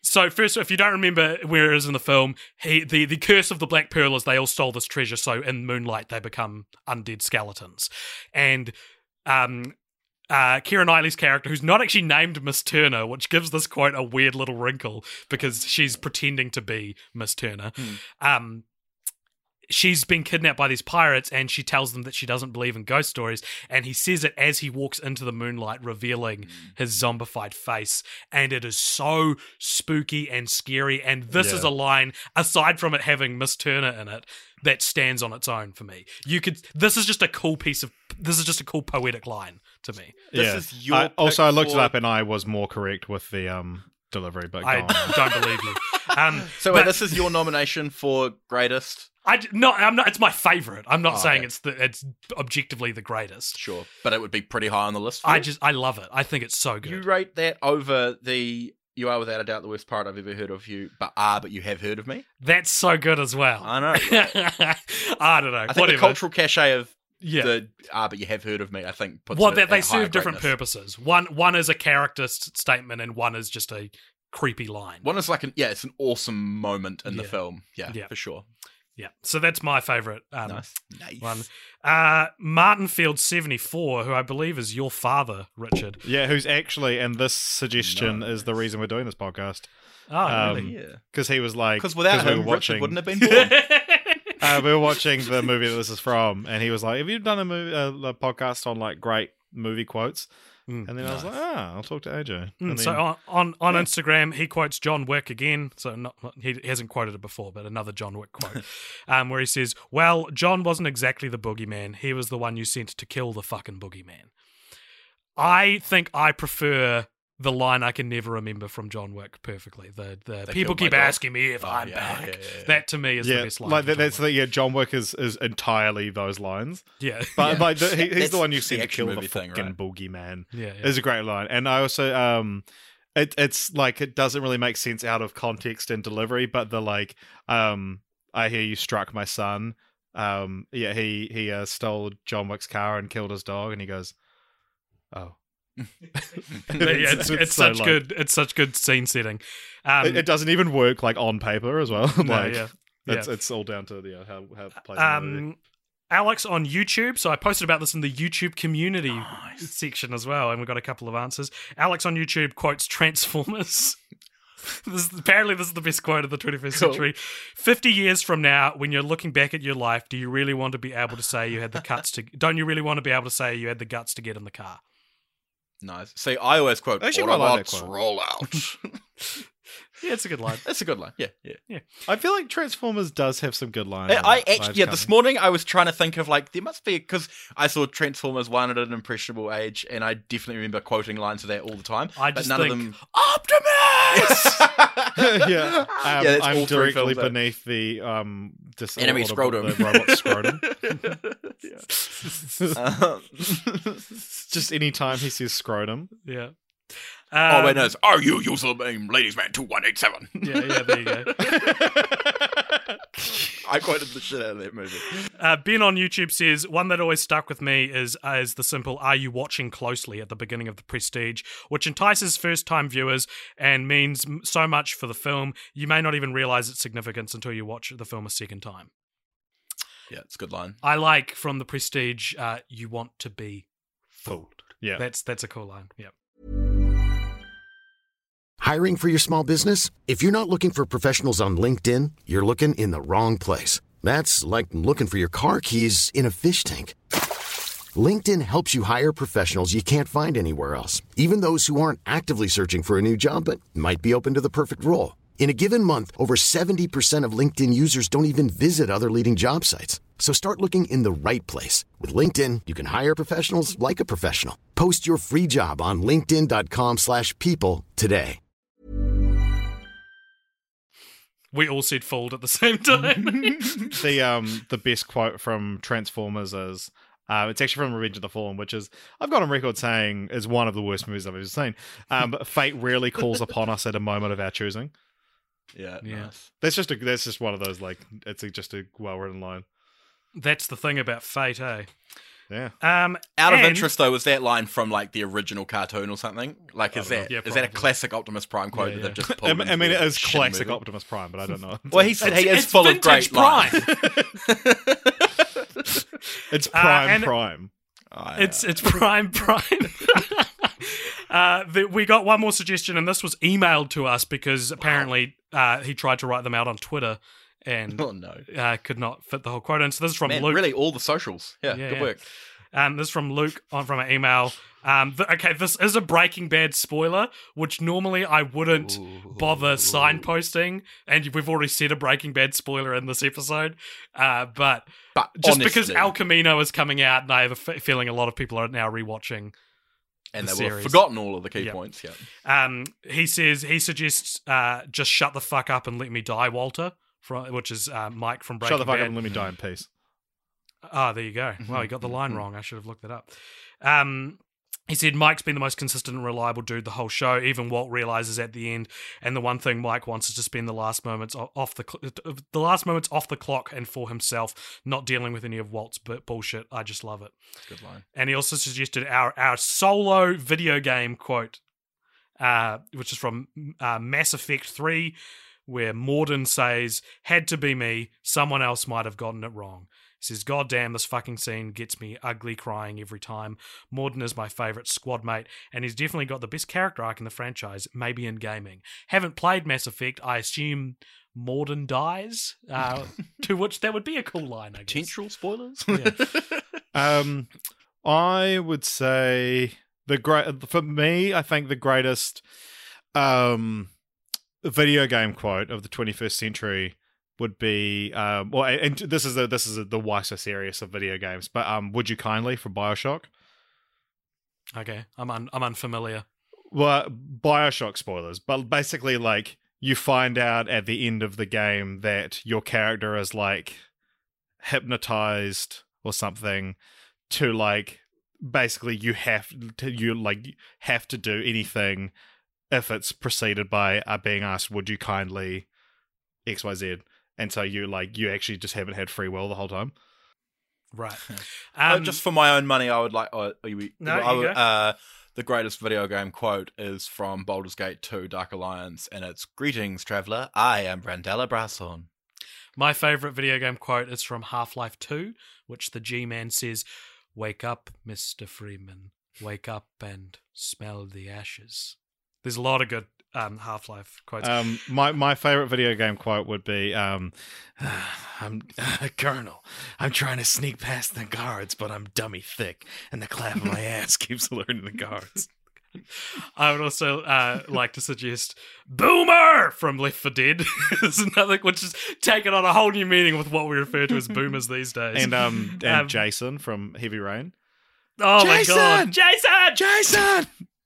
So first, if you don't remember where it is in the film, he the, the curse of the Black Pearl is they all stole this treasure, so in Moonlight they become undead skeletons. And um, uh, Keira Knightley's character, who's not actually named Miss Turner, which gives this quote a weird little wrinkle because she's pretending to be Miss Turner, Hmm. um, she's been kidnapped by these pirates, and she tells them that she doesn't believe in ghost stories, and he says it as he walks into the moonlight, revealing his zombified face, and it is so spooky and scary, and this Yeah. is a line, aside from it having Miss Turner in it, that stands on its own for me. You could this is just a cool piece of this is just a cool poetic line to me. This yeah. is your I, also, I pick looked for- it up and I was more correct with the um delivery, but go I on. don't believe you. Um, So wait, but- this is your nomination for greatest? I d- no, I'm not. It's my favorite. I'm not Oh, saying okay. it's the it's objectively the greatest. Sure. But it would be pretty high on the list for I you? just I love it. I think it's so good. You rate that over the You Are Without a Doubt the Worst Pirate I've Ever Heard of You, but are, but you have heard of me? That's so good as well. I know. I don't know. I think Whatever. the cultural cachet of yeah. the ah, but you have heard of me, I think puts well, it that they at higher serve different greatness. purposes. One one is a character s- statement, and one is just a creepy line. One is like an yeah, it's an awesome moment in the Yeah. film. Yeah, Yeah. for sure. Yeah. So that's my favorite um, Nice. Nice. one. Uh, Martin Field seventy-four, who I believe is your father, Richard. Yeah, who's actually, and this suggestion Nice. is the reason we're doing this podcast. Oh, Um, really? Yeah. Because he was like, Because without we him, were watching, Richard wouldn't have been born. uh, we were watching the movie that this is from, and he was like, "Have you done a movie, uh, a podcast on like great movie quotes?" Mm. And then I was like, "Ah, I'll talk to A J." Mm, And so then- on on, on Instagram, he quotes John Wick again. So not, not- he hasn't quoted it before, but another John Wick quote, um, where he says, "Well, John wasn't exactly the boogeyman. He was the one you sent to kill the fucking boogeyman." I think I prefer the line I can never remember from John Wick perfectly. The the They people killed my keep dog. asking me if Oh, I'm yeah, back. yeah, yeah, yeah. That to me is yeah, the best line. like from that, John that's Wick. the yeah. John Wick is, is entirely those lines, yeah, but Yeah. like the, he, he's That's the one you the sent to action kill the movie thing, fucking right? boogeyman. yeah, yeah. Is a great line, and I also um, it it's like it doesn't really make sense out of context and delivery, but the like um, I hear you struck my son. Um, yeah, he he uh, stole John Wick's car and killed his dog, and he goes, "Oh." But yeah, it's, it's, so, such like, good. It's such good scene setting. Um, It, it doesn't even work like on paper as well. no, like yeah, it's yeah. it's all down to yeah how how it plays in the movie. Um, Alex on YouTube. So I posted about this in the YouTube community Nice. section as well, and we got a couple of answers. Alex on YouTube quotes Transformers. This is, apparently, this is the best quote of the twenty-first Cool. century. Fifty years from now, when you're looking back at your life, do you really want to be able to say you had the guts to? Don't you really want to be able to say you had the guts to get in the car? Nice. See, I always quote Actually, quite like that Autobots quote. roll out. Yeah, it's a good line. That's a good line. Yeah, yeah. I feel like Transformers does have some good lines. I, in I it. actually, just yeah, can't this think- morning I was trying to think of like, there must be, because I saw Transformers one at an impressionable age, and I definitely remember quoting lines of that all the time. I but just none think of them. Optimus. yeah, um, Yeah, that's I'm all three directly films, though. beneath the um dis- Enemy audible- scrotum. the robot scrotum. Um, Just any time he says scrotum. yeah. oh Um, wait, no, it's are you user name ladies man two one eight seven. Yeah, yeah. There you go. I quoted the shit out of that movie. Uh, Ben on YouTube says, one that always stuck with me is uh, is the simple, are you watching closely at the beginning of The Prestige, which entices first-time viewers and means m- so much for the film, you may not even realize its significance until you watch the film a second time. Yeah, it's a good line. I like from The Prestige, uh, you want to be fooled. Yeah. That's that's a cool line, yeah. Hiring for your small business? If you're not looking for professionals on LinkedIn, you're looking in the wrong place. That's like looking for your car keys in a fish tank. LinkedIn helps you hire professionals you can't find anywhere else, even those who aren't actively searching for a new job but might be open to the perfect role. In a given month, over seventy percent of LinkedIn users don't even visit other leading job sites. So start looking in the right place. With LinkedIn, you can hire professionals like a professional. Post your free job on linkedin.com slash people today. We all said fooled at the same time. the um the best quote from Transformers is uh, it's actually from Revenge of the Fallen, which is I've got on record saying is one of the worst movies I've ever seen. Um, but fate rarely calls upon us at a moment of our choosing. Yeah, Yeah. nice. That's just a that's just one of those like it's a, just a well written line. That's the thing about fate, eh? Yeah. Um, Out of and- interest, though, was that line from like the original cartoon or something? Like, is that Yeah, is that a probably. classic Optimus Prime quote Yeah, that yeah. they've just I pulled? mean, into I mean it the is shitty classic movie? Optimus Prime, but I don't know. Well, he said he is it's full of vintage great lines. It's Prime and- Prime. Oh, yeah. It's it's Prime Prime. uh, the, we got one more suggestion, and this was emailed to us because apparently uh, he tried to write them out on Twitter and Oh no, uh, could not fit the whole quote in. So this is from man! Luke. Really, all the socials. Yeah, Yeah, good yeah. work. Um, this is from Luke on from an email. Um, th- okay, this is a Breaking Bad spoiler, which normally I wouldn't bother signposting, and we've already said a Breaking Bad spoiler in this episode. Uh, but But just honestly, because El Camino is coming out, and I have a f- feeling a lot of people are now rewatching. and the they will have series. forgotten all of the key Yeah. points. Yeah. Um, he says he suggests uh, just shut the fuck up and let me die, Walter. From, which is uh, Mike from Breaking Shut the fuck Bad. up and let me die in peace. Ah, there you go. Well, you got the line wrong. I should have looked that up. Um, he said Mike's been the most consistent and reliable dude the whole show. Even Walt realizes at the end, and the one thing Mike wants is to spend the last moments o- off the cl- the last moments off the clock and for himself, not dealing with any of Walt's bu- bullshit. I just love it. Good line. And he also suggested our our solo video game quote, uh, which is from uh, Mass Effect three, where Morden says, "Had to be me. Someone else might have gotten it wrong." He says, "God damn, this fucking scene gets me ugly crying every time. Morden is my favourite squad mate, and he's definitely got the best character arc in the franchise, maybe in gaming. Haven't played Mass Effect. I assume Morden dies." Uh, to which that would be a cool line, I guess. Potential spoilers. Yeah. Um, I would say the great for me. I think the greatest um video game quote of the twenty-first century would be um. Well, and this is a, this is a, the wiser series of video games, but um, Would You Kindly from BioShock. Okay, I'm un- I'm unfamiliar. Well, BioShock spoilers, but basically, like, you find out at the end of the game that your character is, like, hypnotized or something to, like, basically you have to, you, like, have to do anything if it's preceded by uh, being asked, would you kindly X Y Z? And so you, like, you actually just haven't had free will the whole time. Right. Uh, Um, just for my own money, I would like. Uh, we, No, I you would, go. uh, the greatest video game quote is from Baldur's Gate two: Dark Alliance, and it's "Greetings, traveler. I am Brandella Brasson." My favorite video game quote is from Half-Life two, which the G-Man says, "Wake up, Mister Freeman. Wake up and smell the ashes." There's a lot of good um, Half-Life quotes. Um, my my favorite video game quote would be, um, "I'm uh, Colonel. I'm trying to sneak past the guards, but I'm dummy thick, and the clap of my ass keeps alerting the guards." I would also uh, like to suggest Boomer from Left four Dead is another, which is taken on a whole new meaning with what we refer to as boomers these days. And um, and Um, Jason from Heavy Rain. oh my Jason! god, Jason! Jason.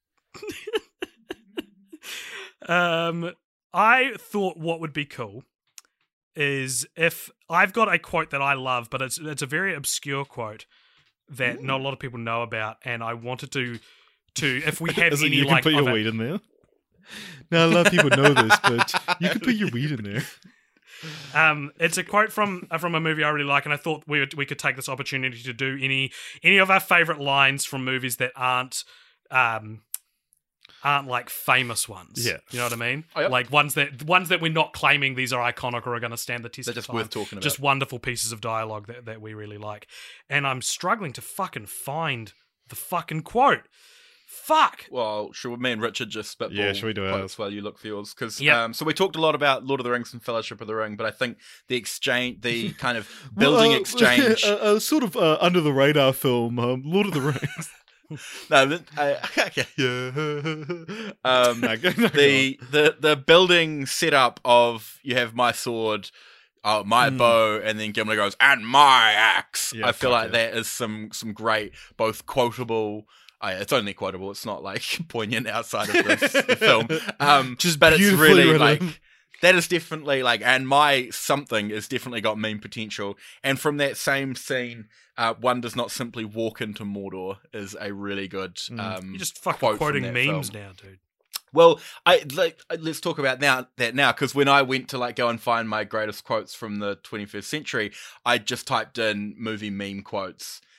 Um, I thought what would be cool is if I've got a quote that I love, but it's it's a very obscure quote that not a lot of people know about, and I wanted to to if we have Is it any you like can put of your a- weed in there? Now a lot of people know this, but you can put your weed in there. Um, it's a quote from uh, from a movie I really like, and I thought we would, we could take this opportunity to do any any of our favorite lines from movies that aren't um aren't like famous ones. Yeah. You know what I mean? Oh, yep. Like ones that ones that we're not claiming these are iconic or are going to stand the test They're of just time. worth talking about. Just wonderful pieces of dialogue that, that we really like. And I'm struggling to fucking find the fucking quote. Fuck. Well, should me and Richard just spitball Yeah, should we do quotes ours? while you look for yours? Because Yep. um, so we talked a lot about Lord of the Rings and Fellowship of the Ring, but I think the exchange, the kind of building Well, uh, exchange. a, a sort of uh, under the radar film, um, Lord of the Rings. no, the- uh, okay, yeah. Um, No, go- no, go the the the building setup of you have my sword, uh, my Mm. bow, and then Gimli goes and my axe. Yeah, I feel fuck like yeah. that is some some great both quotable. Uh, it's only quotable. It's not like poignant outside of this the film. Um, Just but it's beautifully really written. like that is definitely like, and my something is definitely got meme potential. And from that same scene, uh, one does not simply walk into Mordor is a really good. Mm. Um, You're just fucking quote from quoting that memes film. now, dude. Well, I like, let's talk about now that now because when I went to like go and find my greatest quotes from the twenty-first century, I just typed in movie meme quotes,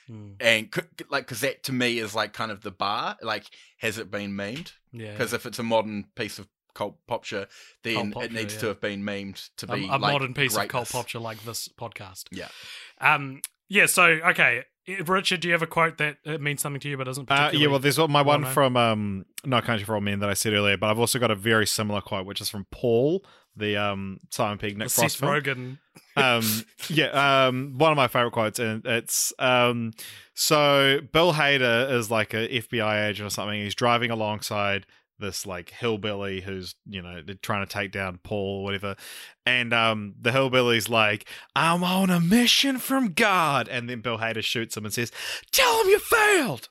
Mm. And c- like, because that to me is like kind of the bar. Like, has it been memed? Yeah. Because if it's a modern piece of cult popture, then Cult popture, it needs yeah. to have been memed to a, be a like modern piece of cult greatness. popture like this podcast. Yeah. Um. Yeah. So okay, Richard, do you have a quote that it means something to you but isn't Uh, particularly? yeah, well, there's my one well-known? from um, No Country for Old Men that I said earlier, but I've also got a very similar quote, which is from Paul, the um, Simon Pegg, Nick the Frost Seth film. Rogen. um, yeah, um, one of my favorite quotes, and it's um, so Bill Hader is like a F B I agent or something. He's driving alongside this like hillbilly who's, you know, they're trying to take down Paul or whatever, and um, the hillbilly's like, "I'm on a mission from God," and then Bill Hader shoots him and says, "Tell him you failed."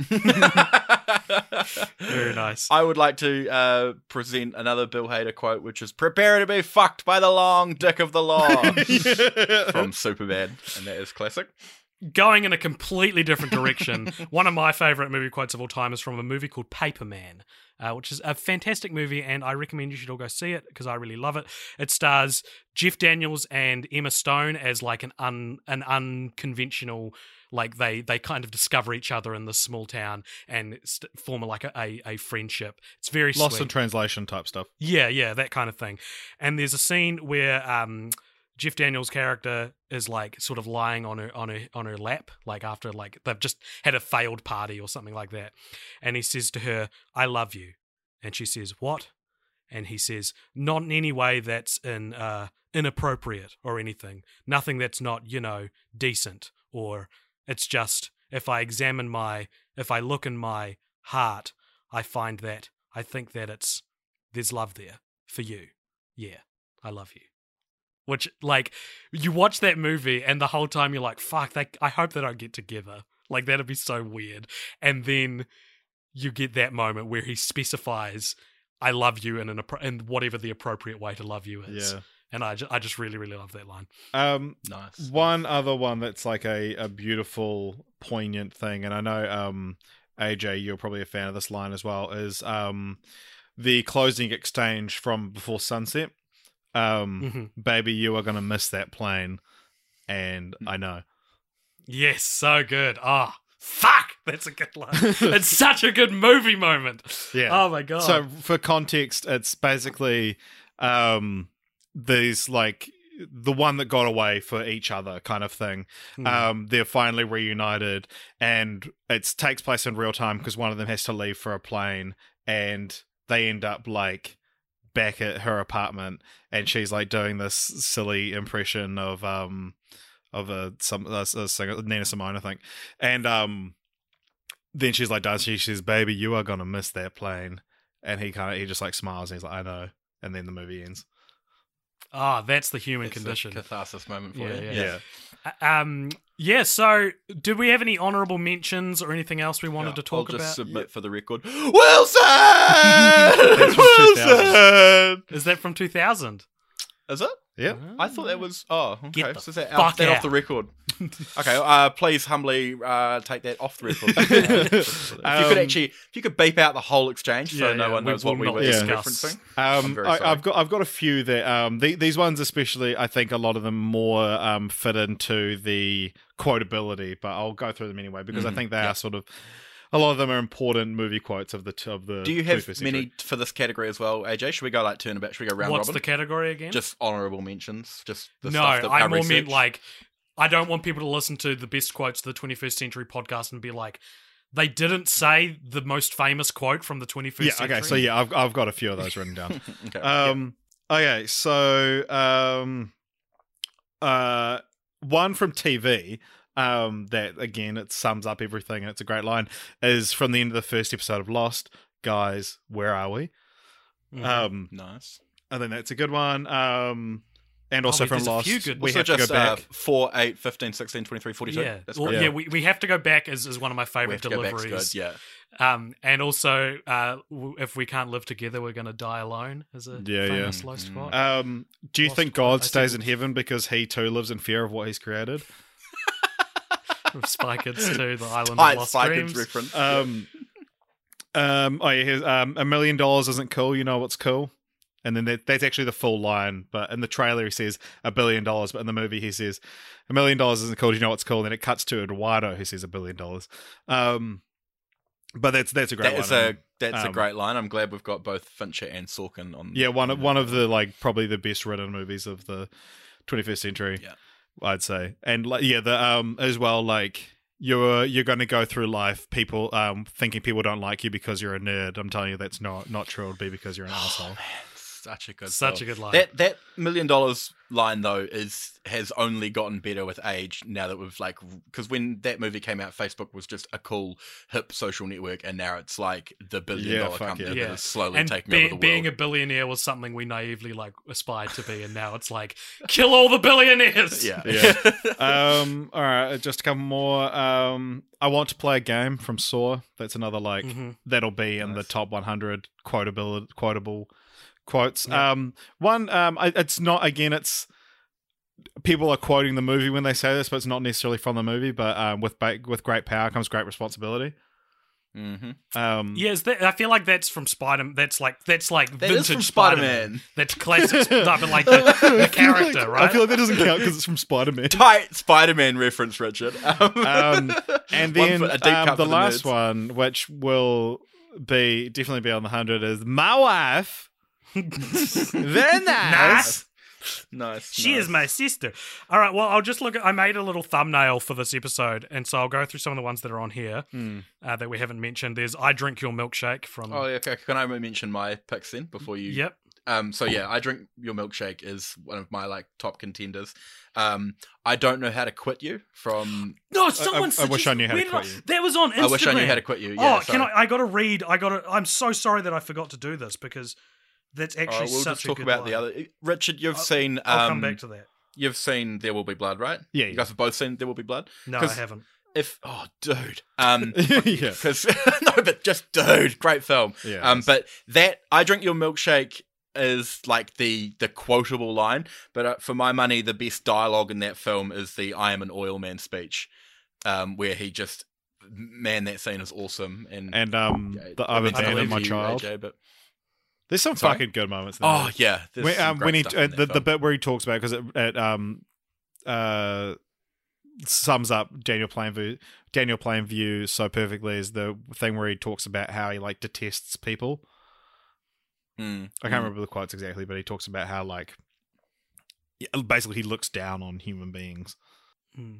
Very nice. I would like to uh, present another Bill Hader quote, which is "Prepare to be fucked by the long dick of the law" from Superbad, and that is classic. Going in a completely different direction, one of my favorite movie quotes of all time is from a movie called Paperman, uh, which is a fantastic movie, and I recommend you should all go see it because I really love it. It stars Jeff Daniels and Emma Stone as like an un an unconventional, like they they kind of discover each other in this small town and st- form a, like a, a a friendship. It's very Lost sweet. in translation type stuff. Yeah, yeah, that kind of thing. And there's a scene where um, Jeff Daniels' character is like sort of lying on her on her on her lap, like after like they've just had a failed party or something like that. And he says to her, "I love you," and she says, "What?" And he says, "Not in any way that's in uh, inappropriate or anything. Nothing that's not, you know, decent. Or it's just if I examine my if I look in my heart, I find that I think that it's there's love there for you. Yeah, I love you." Which, like, you watch that movie and the whole time you're like, fuck, they, I hope they don't get together. Like, that'd be so weird. And then you get that moment where he specifies, "I love you," in, an, appro- in whatever the appropriate way to love you is. Yeah. And I, ju- I just really, really love that line. Um, Nice. One other one that's like a, a beautiful, poignant thing, and I know um, A J, you're probably a fan of this line as well, is um, the closing exchange from Before Sunset. Um, Mhm. Baby, you are going to miss that plane, and I know. Yes, so good. Ah, fuck, that's a good line. It's such a good movie moment. Yeah. Oh my god. So for context, it's basically um, these like the one that got away for each other kind of thing. Hmm. Um, they're finally reunited, and it takes place in real time because one of them has to leave for a plane, and they end up like back at her apartment, and she's like doing this silly impression of um of a some a, a singer, Nina Simone, I think, and um then she's like, does she? She says, "Baby, you are gonna miss that plane," and he kind of he just like smiles and he's like, "I know," and then the movie ends. Ah, that's the human It's a condition. catharsis moment for Yeah, you. yeah. Uh, Um, yeah, so did we have any honorable mentions or anything else we wanted Yeah, to talk I'll just about? submit for the record. Wilson! That's from two thousand. Wilson! Is that from two thousand? Is it? Yep. I thought that was. Oh, okay. Get the So is that, fuck off, that out. off the record? Okay. Uh, please humbly uh, take that off the record. if you could Um, actually, if you could beep out the whole exchange, so Yeah, no yeah, one we knows what will we not were discuss. referencing. I'm Um, very I, sorry. I've got I've got a few that um the, these ones especially I think a lot of them more um fit into the quotability, but I'll go through them anyway because I Mhm, think they yeah. are sort of a lot of them are important movie quotes of the t- of the. Do you have twenty-first century. many for this category as well, A J? Should we go like turnabout? Should we go round What's robin? the category again? Just honourable mentions. Just the no, stuff that I our more research. meant like, I don't want people to listen to the best quotes of the twenty-first century podcast and be like, they didn't say the most famous quote from the twenty-first Yeah. century. Okay. So yeah, I've I've got a few of those written down. okay. Um. Okay. So um. Uh. One from T V. Um. That again, it sums up everything, and it's a great line. Is from the end of the first episode of Lost. Guys, where are we? Mhm. Um. Nice. I think that's a good one. Um. And also Oh, from there's a Lost, few good we Also have just to go back. Uh, four, eight, fifteen, sixteen, twenty-three, forty-two. yeah, That's well, great. yeah, Yeah. we, we have to go back as, as one of my We favorite have to go back. deliveries. Good. Yeah. Um, and also, uh, w- if we can't live together, we're going to die alone. Is a Yeah, famous yeah. Lost Mm. quote. Um, do you Lost think quote, God I stays think in heaven because he too lives in fear of what he's created? From Spy Kids to the Island Tight of Lost Spy Dreams. Kids reference. Um, um, oh yeah, here's, um, a million dollars isn't cool. You know what's cool? And then that, that's actually the full line. But in the trailer, he says a billion dollars. But in the movie, he says a million dollars isn't cool. You know what's cool? And then it cuts to Eduardo, who says a billion dollars. Um, but that's that's a great That is line. a that's Um, a great line. I'm glad we've got both Fincher and Sorkin on. Yeah, one of on one of the like probably the best written movies of the twenty-first century. Yeah. I'd say, and like yeah, the um as well like. You're you're going to go through life, people um, thinking people don't like you because you're a nerd. I'm telling you, that's not not true. It'll be because you're an asshole. Man, such a good, Such film. a good line. That that million dollars line though is has only gotten better with age. Now that we've like, because when that movie came out, Facebook was just a cool hip social network, and now it's like the billion Yeah, dollar fuck company yeah. that is slowly and taking be- over the world. being a billionaire was something we naively like aspired to be, and now it's like kill all the billionaires. yeah, Yeah. um. All right. Just a couple more. Um. I want to play a game from Saw. That's another like Mhm. that'll be in the Nice. top one hundred quotable quotable quotes. Yeah. Um. One. Um. I, it's not again. It's people are quoting the movie when they say this, but it's not necessarily from the movie. But um, with ba- with great power comes great responsibility. hmm Um. Yeah, is that, I feel like that's from Spider. That's like that's like That is vintage from Spider-Man. Spider-Man. That's classic. No, but like the, the I feel character, like- right? I feel like that doesn't count because it's from Spider-Man. Tight Spider-Man reference, Richard. Um, Um, and one then for- a deep um, cut the for last nerds. one, which will be definitely be on the hundred, is my wife. Very nice. Nice. Nice. She nice. is my sister. All right. Well, I'll just look at. I made a little thumbnail for this episode, and so I'll go through some of the ones that are on here Mm. uh, that we haven't mentioned. There's "I Drink Your Milkshake" from. Oh, yeah, okay. Can I mention my picks then before you? Yep. Um. So yeah, I drink your milkshake is one of my like top contenders. Um. I don't know how to quit you from. No, I- someone. I wish I knew how to where did quit I- you. That was on Instagram. I wish I knew how to quit you. Yeah. oh, can sorry. I? I got to read. I got to. I'm so sorry that I forgot to do this because that's All actually right, we'll such just a good good about line. the other. Richard, you've I'll- seen. Um, I'll come back to that. You've seen There Will Be Blood, right? Yeah, You yeah. guys have both seen There Will Be Blood. No, I 'cause haven't. If oh, dude. Um. yeah. Because no, but just dude, great film. Yeah, Um, it's- but that I drink your milkshake is like the the quotable line. But uh, for my money, the best dialogue in that film is the "I am an oil man" speech, um, where he just man, that scene is awesome. And, And um, yeah, the I I've mean, I abandoned believe my you, child. A J, but There's some Sorry? fucking good moments. in oh there. yeah, there's when, some um, great when he stuff uh, in that the, the film. bit where he talks about because it, it um uh sums up Daniel Plainview Daniel Plainview so perfectly is the thing where he talks about how he like detests people. Mm, I can't mm. remember the quotes exactly, but he talks about how like yeah, basically he looks down on human beings. Hmm.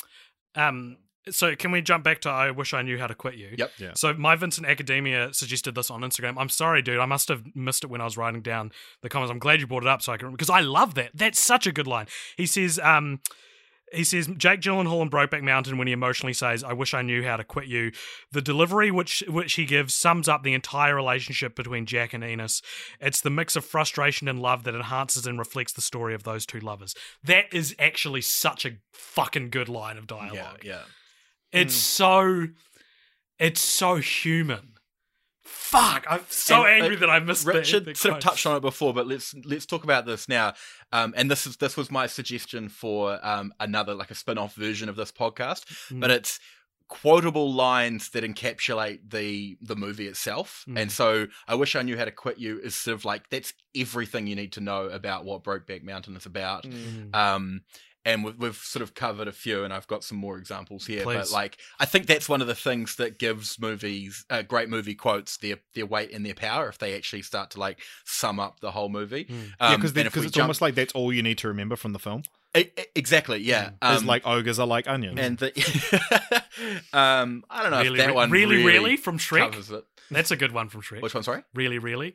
Um. So can we jump back to "I Wish I Knew How to Quit You"? Yep. Yeah. So my Vincent Academia suggested this on Instagram. I'm sorry, dude. I must have missed it when I was writing down the comments. I'm glad you brought it up so I can, because I love that. That's such a good line. He says, um, he says Jake Gyllenhaal in Brokeback Mountain when he emotionally says, "I wish I knew how to quit you." The delivery which which he gives sums up the entire relationship between Jack and Enos. It's the mix of frustration and love that enhances and reflects the story of those two lovers. That is actually such a fucking good line of dialogue. Yeah, yeah. It's so, it's so human. Fuck! I'm so And, uh, angry that I missed that- Richard that sort of quote. touched on it before, but let's let's talk about this now. Um, and this is this was my suggestion for um, another like a spin-off version of this podcast, Mm. but it's quotable lines that encapsulate the the movie itself. Mm. And so, I wish I knew how to quit you is sort of like that's everything you need to know about what Brokeback Mountain is about. Mm. Um, and we've, we've sort of covered a few, and I've got some more examples here. Please. But like, I think that's one of the things that gives movies, uh, great movie quotes, their their weight and their power if they actually start to like sum up the whole movie. Mm. Um, yeah, because and if we it's jump- almost like that's all you need to remember from the film. E- e- exactly, yeah. Is Um, like ogres are like onions. and the, um, I don't know Really, if that re- one really, really, really from Shrek. covers it. That's a good one from Shrek. Which one? Sorry, Really, really.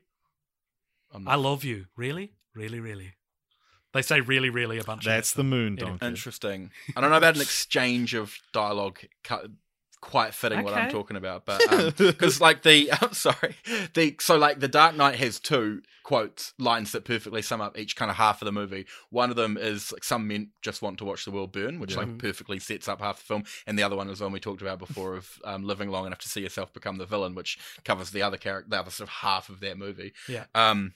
I'm I love you. Really, really, really. They say really, really a bunch. That's of the moon Yeah. donkey. Interesting. I don't know about an exchange of dialogue cu- quite fitting what I'm Okay. talking about, but because like the I'm sorry, the so like the Dark Knight has two quotes lines that perfectly sum up each kind of half of the movie. One of them is like some men just want to watch the world burn, which Yeah. like perfectly sets up half the film, and the other one is one we talked about before of um, living long enough to see yourself become the villain, which covers the other character, the other sort of half of that movie. Yeah. Um,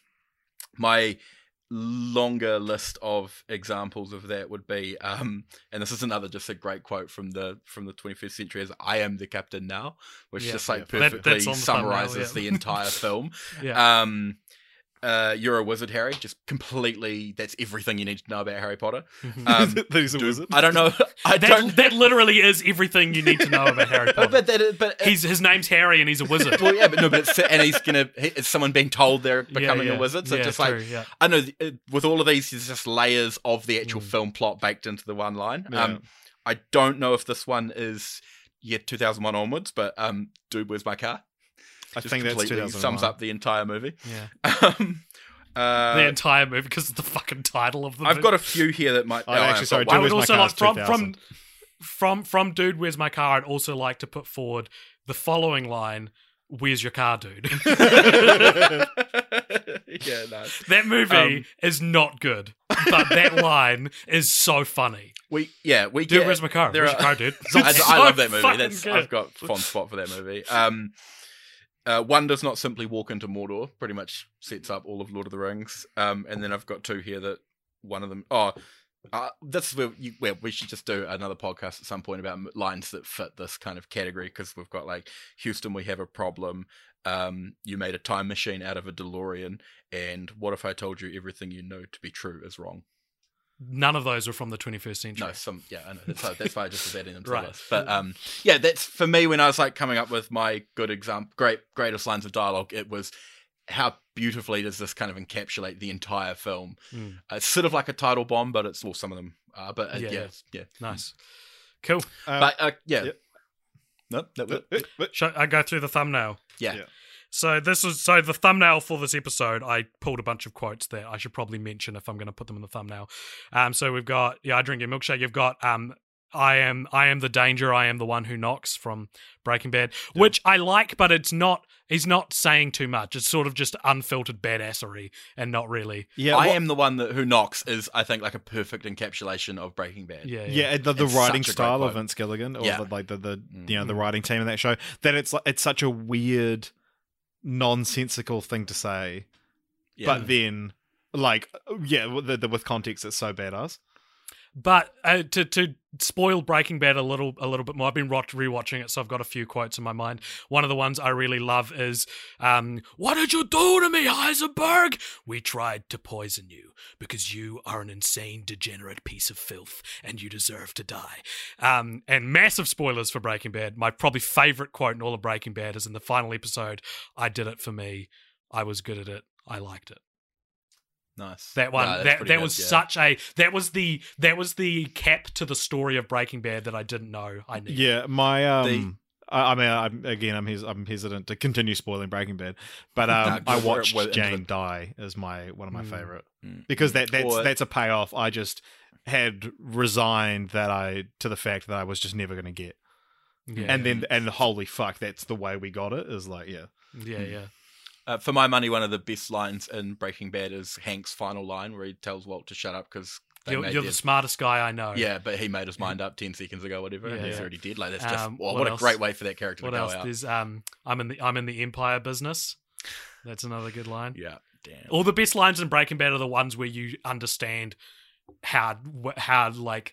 my longer list of examples of that would be um and this is another just a great quote from the from the twenty-first century is "I am the captain now," which Yeah, just like yeah. That- perfectly that's on the thumbnail, summarizes yeah. the entire film. Yeah. um Uh, you're a wizard, Harry. Just completely. That's everything you need to know about Harry Potter. Mhm. Um, that he's a dude, wizard. I don't know. I That, don't. that literally is everything you need to know about Harry Potter. But that. But He's his name's Harry and he's a wizard. well, yeah, but no, but it's, and he's gonna. he- It's someone being told they're becoming yeah. a wizard. So Yeah, just true, like yeah. I know it, with all of these, there's just layers of the actual Mm. film plot baked into the one line. Yeah. Um, I don't know if this one is yeah two thousand one onwards, but um, dude, where's my car? I Just think that's completely two thousand one. sums up the entire movie. Yeah. Um, uh, The entire movie because of the fucking title of the I've got got a few here that might. Oh, oh, actually, I've sorry, got I Dude, would Where's My also like Car from is from two thousand. from from Dude, Where's My Car? I'd also like to put forward the following line: "Where's your car, dude?" yeah, nice. That movie Um, is not good, but that line is so funny. We yeah we Dude, get, where's my car? there Where's are- your car, dude? I, It's I so love that movie. fucking That's good. I've got fond spot for that movie. Um, uh, one does not simply walk into Mordor. Pretty much sets up all of Lord of the Rings. Um, and then I've got two here that one of them. Oh, uh, this is where, you, where we should just do another podcast at some point about m- lines that fit this kind of category because we've got like Houston, we have a problem. Um, you made a time machine out of a DeLorean, and what if I told you everything you know to be true is wrong? None of those are from the twenty-first century. No, some yeah, I know. That's why, that's why I just was adding them to Right. the list. But um, yeah, that's for me when I was like coming up with my good example, great greatest lines of dialogue. It was how beautifully does this kind of encapsulate the entire film? Mm. Uh, it's sort of like a title bomb, but it's well, some of them are. But uh, Yeah, yeah, yeah. yeah, yeah. Nice, cool. Um, But uh, yeah, yep. no, that was but- but- but- Shall I go through the thumbnail? yeah. Yeah. So this is so the thumbnail for this episode. I pulled a bunch of quotes that I should probably mention if I'm going to put them in the thumbnail. Um, so we've got yeah, I drink your milkshake. You've got um, I am I am the danger. I am the one who knocks from Breaking Bad, which I like, but it's not. He's not saying too much. It's sort of just unfiltered badassery and not really. yeah, I what- am the one that who knocks is I think like a perfect encapsulation of Breaking Bad. Yeah, Yeah, and the, the It's writing such a great style of quote. Vince Gilligan, or Yeah. the, like the, the Mm. you know the writing team in that show, that it's like it's such a weird, nonsensical thing to say, Yeah. but then like yeah, with the, the, with context, it's so badass. But uh, to to spoil Breaking Bad a little a little bit more, I've been rot- rewatching it, so I've got a few quotes in my mind. One of the ones I really love is, um, "What did you do to me, Heisenberg? We tried to poison you because you are an insane, degenerate piece of filth, and you deserve to die." Um, and massive spoilers for Breaking Bad. My probably favorite quote in all of Breaking Bad is in the final episode. "I did it for me. I was good at it. I liked it." Nice. That one, No, that's that pretty that good, was yeah. such a that was the that was the cap to the story of Breaking Bad that I didn't know I needed. Yeah, my um. The- I I mean, I'm, again, I'm hes- I'm hesitant to continue spoiling Breaking Bad, but um, No, I go for it. watched Well, into Jane the- die as my one of my Mm. favorite Mm. because that that's Or- that's a payoff. I just had resigned that I to the fact that I was just never going to get, yeah, and then and holy fuck, that's the way we got it. Is like yeah, yeah, yeah. Uh, for my money, one of the best lines in Breaking Bad is Hank's final line where he tells Walt to shut up because they You're, made you're their- the smartest guy I know. yeah, but he made his mind up ten seconds ago, whatever, and Yeah, he's yeah. already dead. Like that's just Um, well, what what, else? a great way for that character What to go else? out. There's um, I'm in the I'm in the Empire business. That's another good line. Yeah, damn. All the best lines in Breaking Bad are the ones where you understand how how like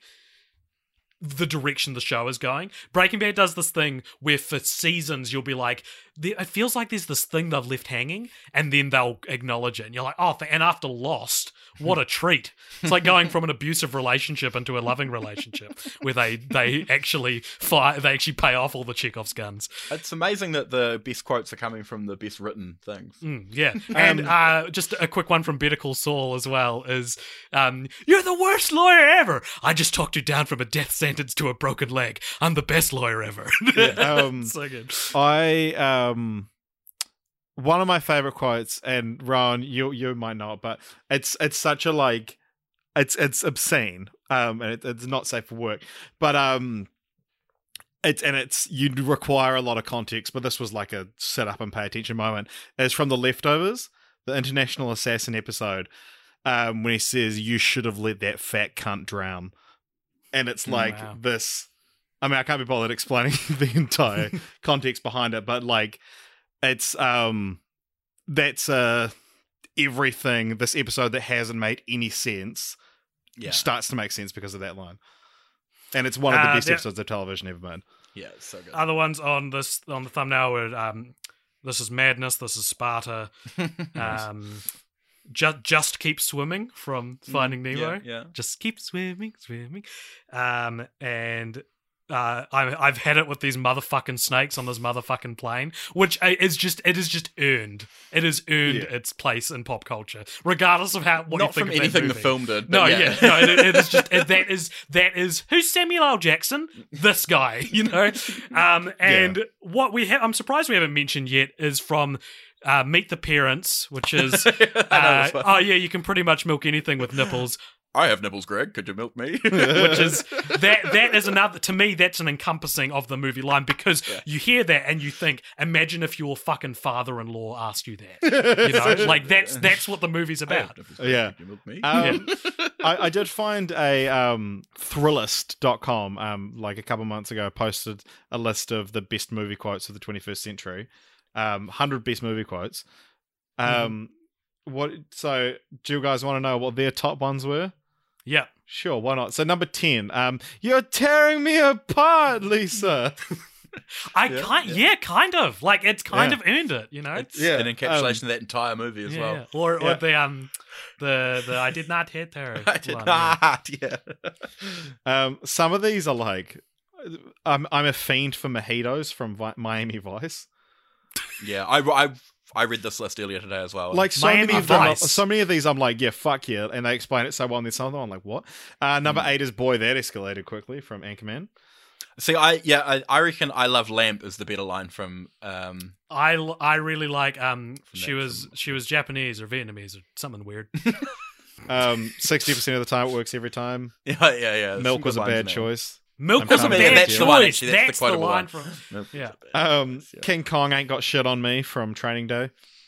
the direction the show is going. Breaking Bad does this thing where for seasons you'll be like, there- it feels like there's this thing they've left hanging, and then they'll acknowledge it, and you're like, oh, th- and after Lost, what a treat! It's like going from an abusive relationship into a loving relationship where they they actually fire, they actually pay off all the Chekhov's guns. It's amazing that the best quotes are coming from the best written things. Mm, yeah, and uh, just a quick one from Better Call Saul as well is, um, "You're the worst lawyer ever. I just talked you down from a death sentence to a broken leg. I'm the best lawyer ever." um, so good. I um one of my favorite quotes, and Ron, you you might know it, but it's it's such a like it's it's obscene, um, and it, it's not safe for work, but um. It's and it's you require a lot of context, but this was like a sit up and pay attention moment. It's from The Leftovers, the International Assassin episode, um, when he says, "You should have let that fat cunt drown," and it's like Wow. this. I mean, I can't be bothered explaining the entire context behind it, but like, it's um, that's uh, everything. This episode that hasn't made any sense Yeah, starts to make sense because of that line. And it's one of the Uh, best there- episodes of television ever made. yeah, it's so good. Other ones on this on the thumbnail were, um, "This is madness. This is Sparta." Um, just just keep swimming from Finding Mm, Nemo. yeah, yeah. Just keep swimming, swimming. Um, and uh, I, I've had it with these motherfucking snakes on this motherfucking plane, which is just it is just earned. It has earned Yeah. its place in pop culture, regardless of how what Not you think from of that anything the movie. film did. No, but yeah, no, it, it is just it, that is that is who's Samuel L. Jackson? This guy, you know. Um, and Yeah. what we have, I'm surprised we haven't mentioned yet, is from uh, Meet the Parents, which is I know uh, this one. oh yeah, you can pretty much milk anything with nipples. I have nipples, Greg. Could you milk me? Which is that that is another to me that's an encompassing of the movie line because you hear that and you think, imagine if your fucking father-in-law asked you that, you know, like that's that's what the movie's I have about. nipples, Greg. Yeah. Could you milk me? Um, I, I did find a um, Thrillist dot com um, like a couple months ago posted a list of the best movie quotes of the twenty-first century, um, one hundred best movie quotes. Um, What? So, do you guys want to know what their top ones were? Yeah, Sure, why not? So, number ten, um, you're tearing me apart, Lisa. I Yeah, kind yeah. yeah. kind of like it's kind Yeah. of earned it, you know. It's Yeah, an encapsulation of that entire movie as yeah, well. yeah. Or or Yeah. the um the the I did not hit her. I did one, yeah. not. Yeah. Um, some of these are like, I'm I'm a fiend for mojitos from Vi- Miami Vice. Yeah. I, I, I read this list earlier today as well. Like so Miami many of them, Vice. so many of these, I'm like, yeah, fuck yeah, and they explain it so well. And there's some of them I'm like, what? Uh, number Hmm. eight is boy that escalated quickly from Anchorman. See, I yeah, I, I reckon I love Lamp is the better line from. Um, I, l- I really like um From she that- was from- she was Japanese or Vietnamese or something weird. Um, sixty percent of the time it works every time. yeah, yeah, yeah. there's Milk some was good a lines bad in there. choice. Milk I'm was a coming bad back choice. to the one, actually, that's the That's the quotable line one. from. Milk was Yeah. a bad Um, choice, yeah. King Kong ain't got shit on me from Training Day.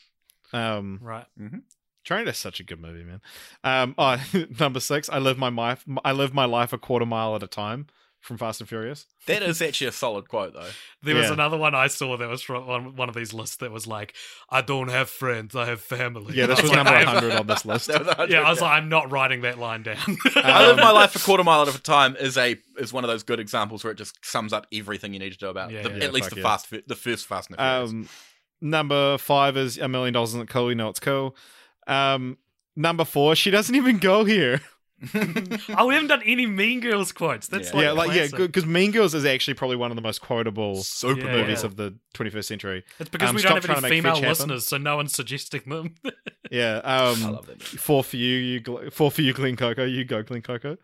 Um, Right. Training Day is such a good movie, man. Um, oh, number six, I live my life. I live my life a quarter mile at a time from Fast and Furious. That is actually a solid quote, though. There was Yeah. another one I saw that was from one, one of these lists that was like, I don't have friends, I have family. Yeah, this I was like, number I- one hundred on this list. That was a hundred, Yeah, I was like, I'm not writing that line down. I live Um, my life a quarter mile at a time is a is one of those good examples where it just sums up everything you need to know about Yeah, the, yeah. at least fuck the yeah. fast the first Fast and the Furious. Um, number five is a million dollars isn't cool. You know it's cool. Um, number four, she doesn't even go here. oh, we haven't done any Mean Girls quotes. That's Yeah. like yeah, like yeah, classic. because Mean Girls is actually probably one of the most quotable Super Yeah, movies yeah. of the twenty-first century. It's because Um, we stop don't have trying any to make female fetch happen. listeners, so no one's suggesting them. Yeah. I Um, love that movie. four for you, you gl- four for you, Glen Coco. You go, Glen Coco.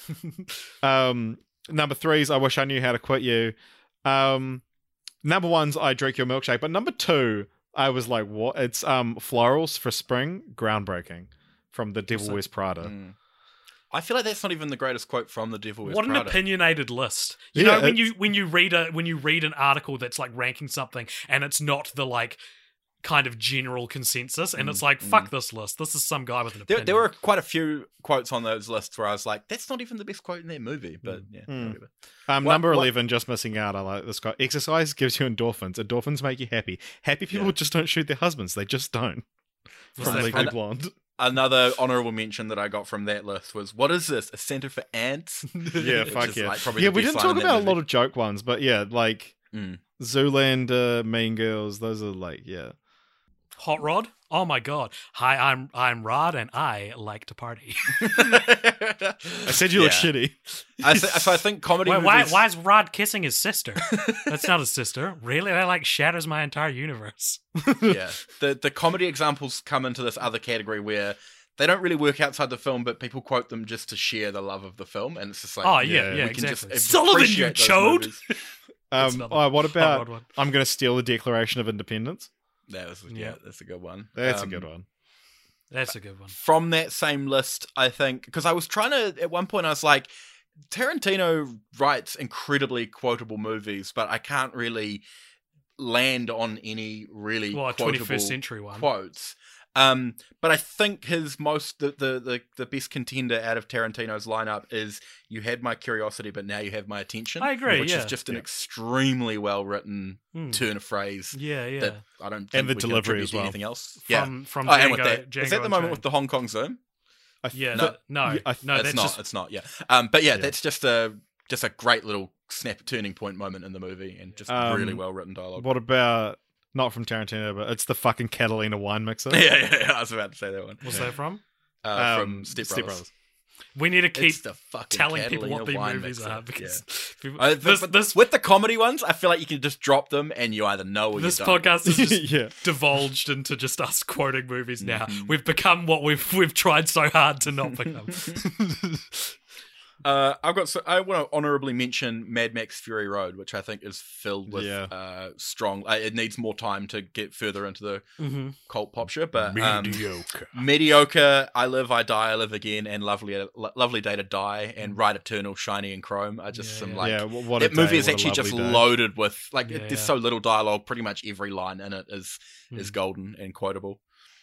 um, number three is I wish I knew how to quit you. Um, number one's I drink your milkshake, but number two, I was like, what? It's um florals for spring, groundbreaking from The Devil So- Wears Prada. Mm. I feel like that's not even the greatest quote from The Devil Wears What an Prada. opinionated list. You Yeah, know, when it's- you when you read a when you read an article that's like ranking something and it's not the like kind of general consensus, and it's like, fuck this list. This is some guy with an There, opinion. there were quite a few quotes on those lists where I was like, that's not even the best quote in that movie. But yeah, Mm. whatever. Um, What- number what- eleven, just missing out. I like this guy. Exercise gives you endorphins. Endorphins make you happy. Happy people Yeah. just don't shoot their husbands. They just don't. What's From that Legally from? Blonde. Another honorable mention that I got from that list was, what is this? A center for ants? Yeah, Which fuck is, yeah. like, probably yeah, the we best didn't line talk in that about a movie. lot of joke ones, but yeah, like Mm. Zoolander, Mean Girls, those are like, yeah. Hot Rod? Oh my god. Hi, I'm I'm Rod and I like to party. I said you look Yeah. shitty. I th- so I think comedy Wait, why movies. why is Rod kissing his sister? That's not his sister. Really? That like shatters my entire universe. yeah, the the comedy examples come into this other category where they don't really work outside the film, but people quote them just to share the love of the film, and it's just like, Oh yeah, yeah, yeah, we can exactly. just Sullivan, you appreciate those chode. movies. That's Um, another oh, what Hot Rod about one. I'm going to steal the Declaration of Independence? That was yeah, Yeah. that's a good one. That's Um, a good one. That's a good one. From that same list, I think, because I was trying to, at one point, I was like, Tarantino writes incredibly quotable movies, but I can't really land on any really Well, a quotable twenty-first century one. quotes. Um, but I think his most the, the the the best contender out of Tarantino's lineup is "You had my curiosity, but now you have my attention." I agree, which yeah. is just an Yeah. extremely well written Hmm. turn of phrase Yeah, yeah. that I don't think And the we can delivery attribute as to well. anything else. yeah, From from oh, and with Django, that, Django is that the moment Unchained. with the Hong Kong zoom? I Yeah, No. that- no, Yeah, I- no, it's that's not. just It's not. Yeah. Um, but yeah, Yeah. that's just a just a great little snap turning point moment in the movie, and just Um, really well written dialogue. What about Not from Tarantino, but it's the fucking Catalina wine mixer. yeah, yeah, yeah, I was about to say that one. What's that from? Uh, Um, from Step Brothers. We need to keep It's the fucking telling people Catalina what the wine movies mixer. are because people, Uh, but- this, but this, with the comedy ones, I feel like you can just drop them and you either know or this you don't. podcast is just yeah. divulged into just us quoting movies now. Mm-hmm. We've become what we've we've tried so hard to not become. Uh, I've got. So I want to honorably mention Mad Max Fury Road, which I think is filled with Yeah. uh, strong. Uh, it needs more time to get further into the Mm-hmm. cult pop shit, but um, Mediocre. mediocre. I Live, I Die, I Live Again, and Lovely, Lo- Lovely Day to Die, and Ride Eternal, Shiny and Chrome are just Yeah, some yeah. like. yeah, wh- what a That movie day, is what a actually just lovely day. loaded with like Yeah, it, there's yeah. so little dialogue. Pretty much every line in it is is Mm. golden and quotable.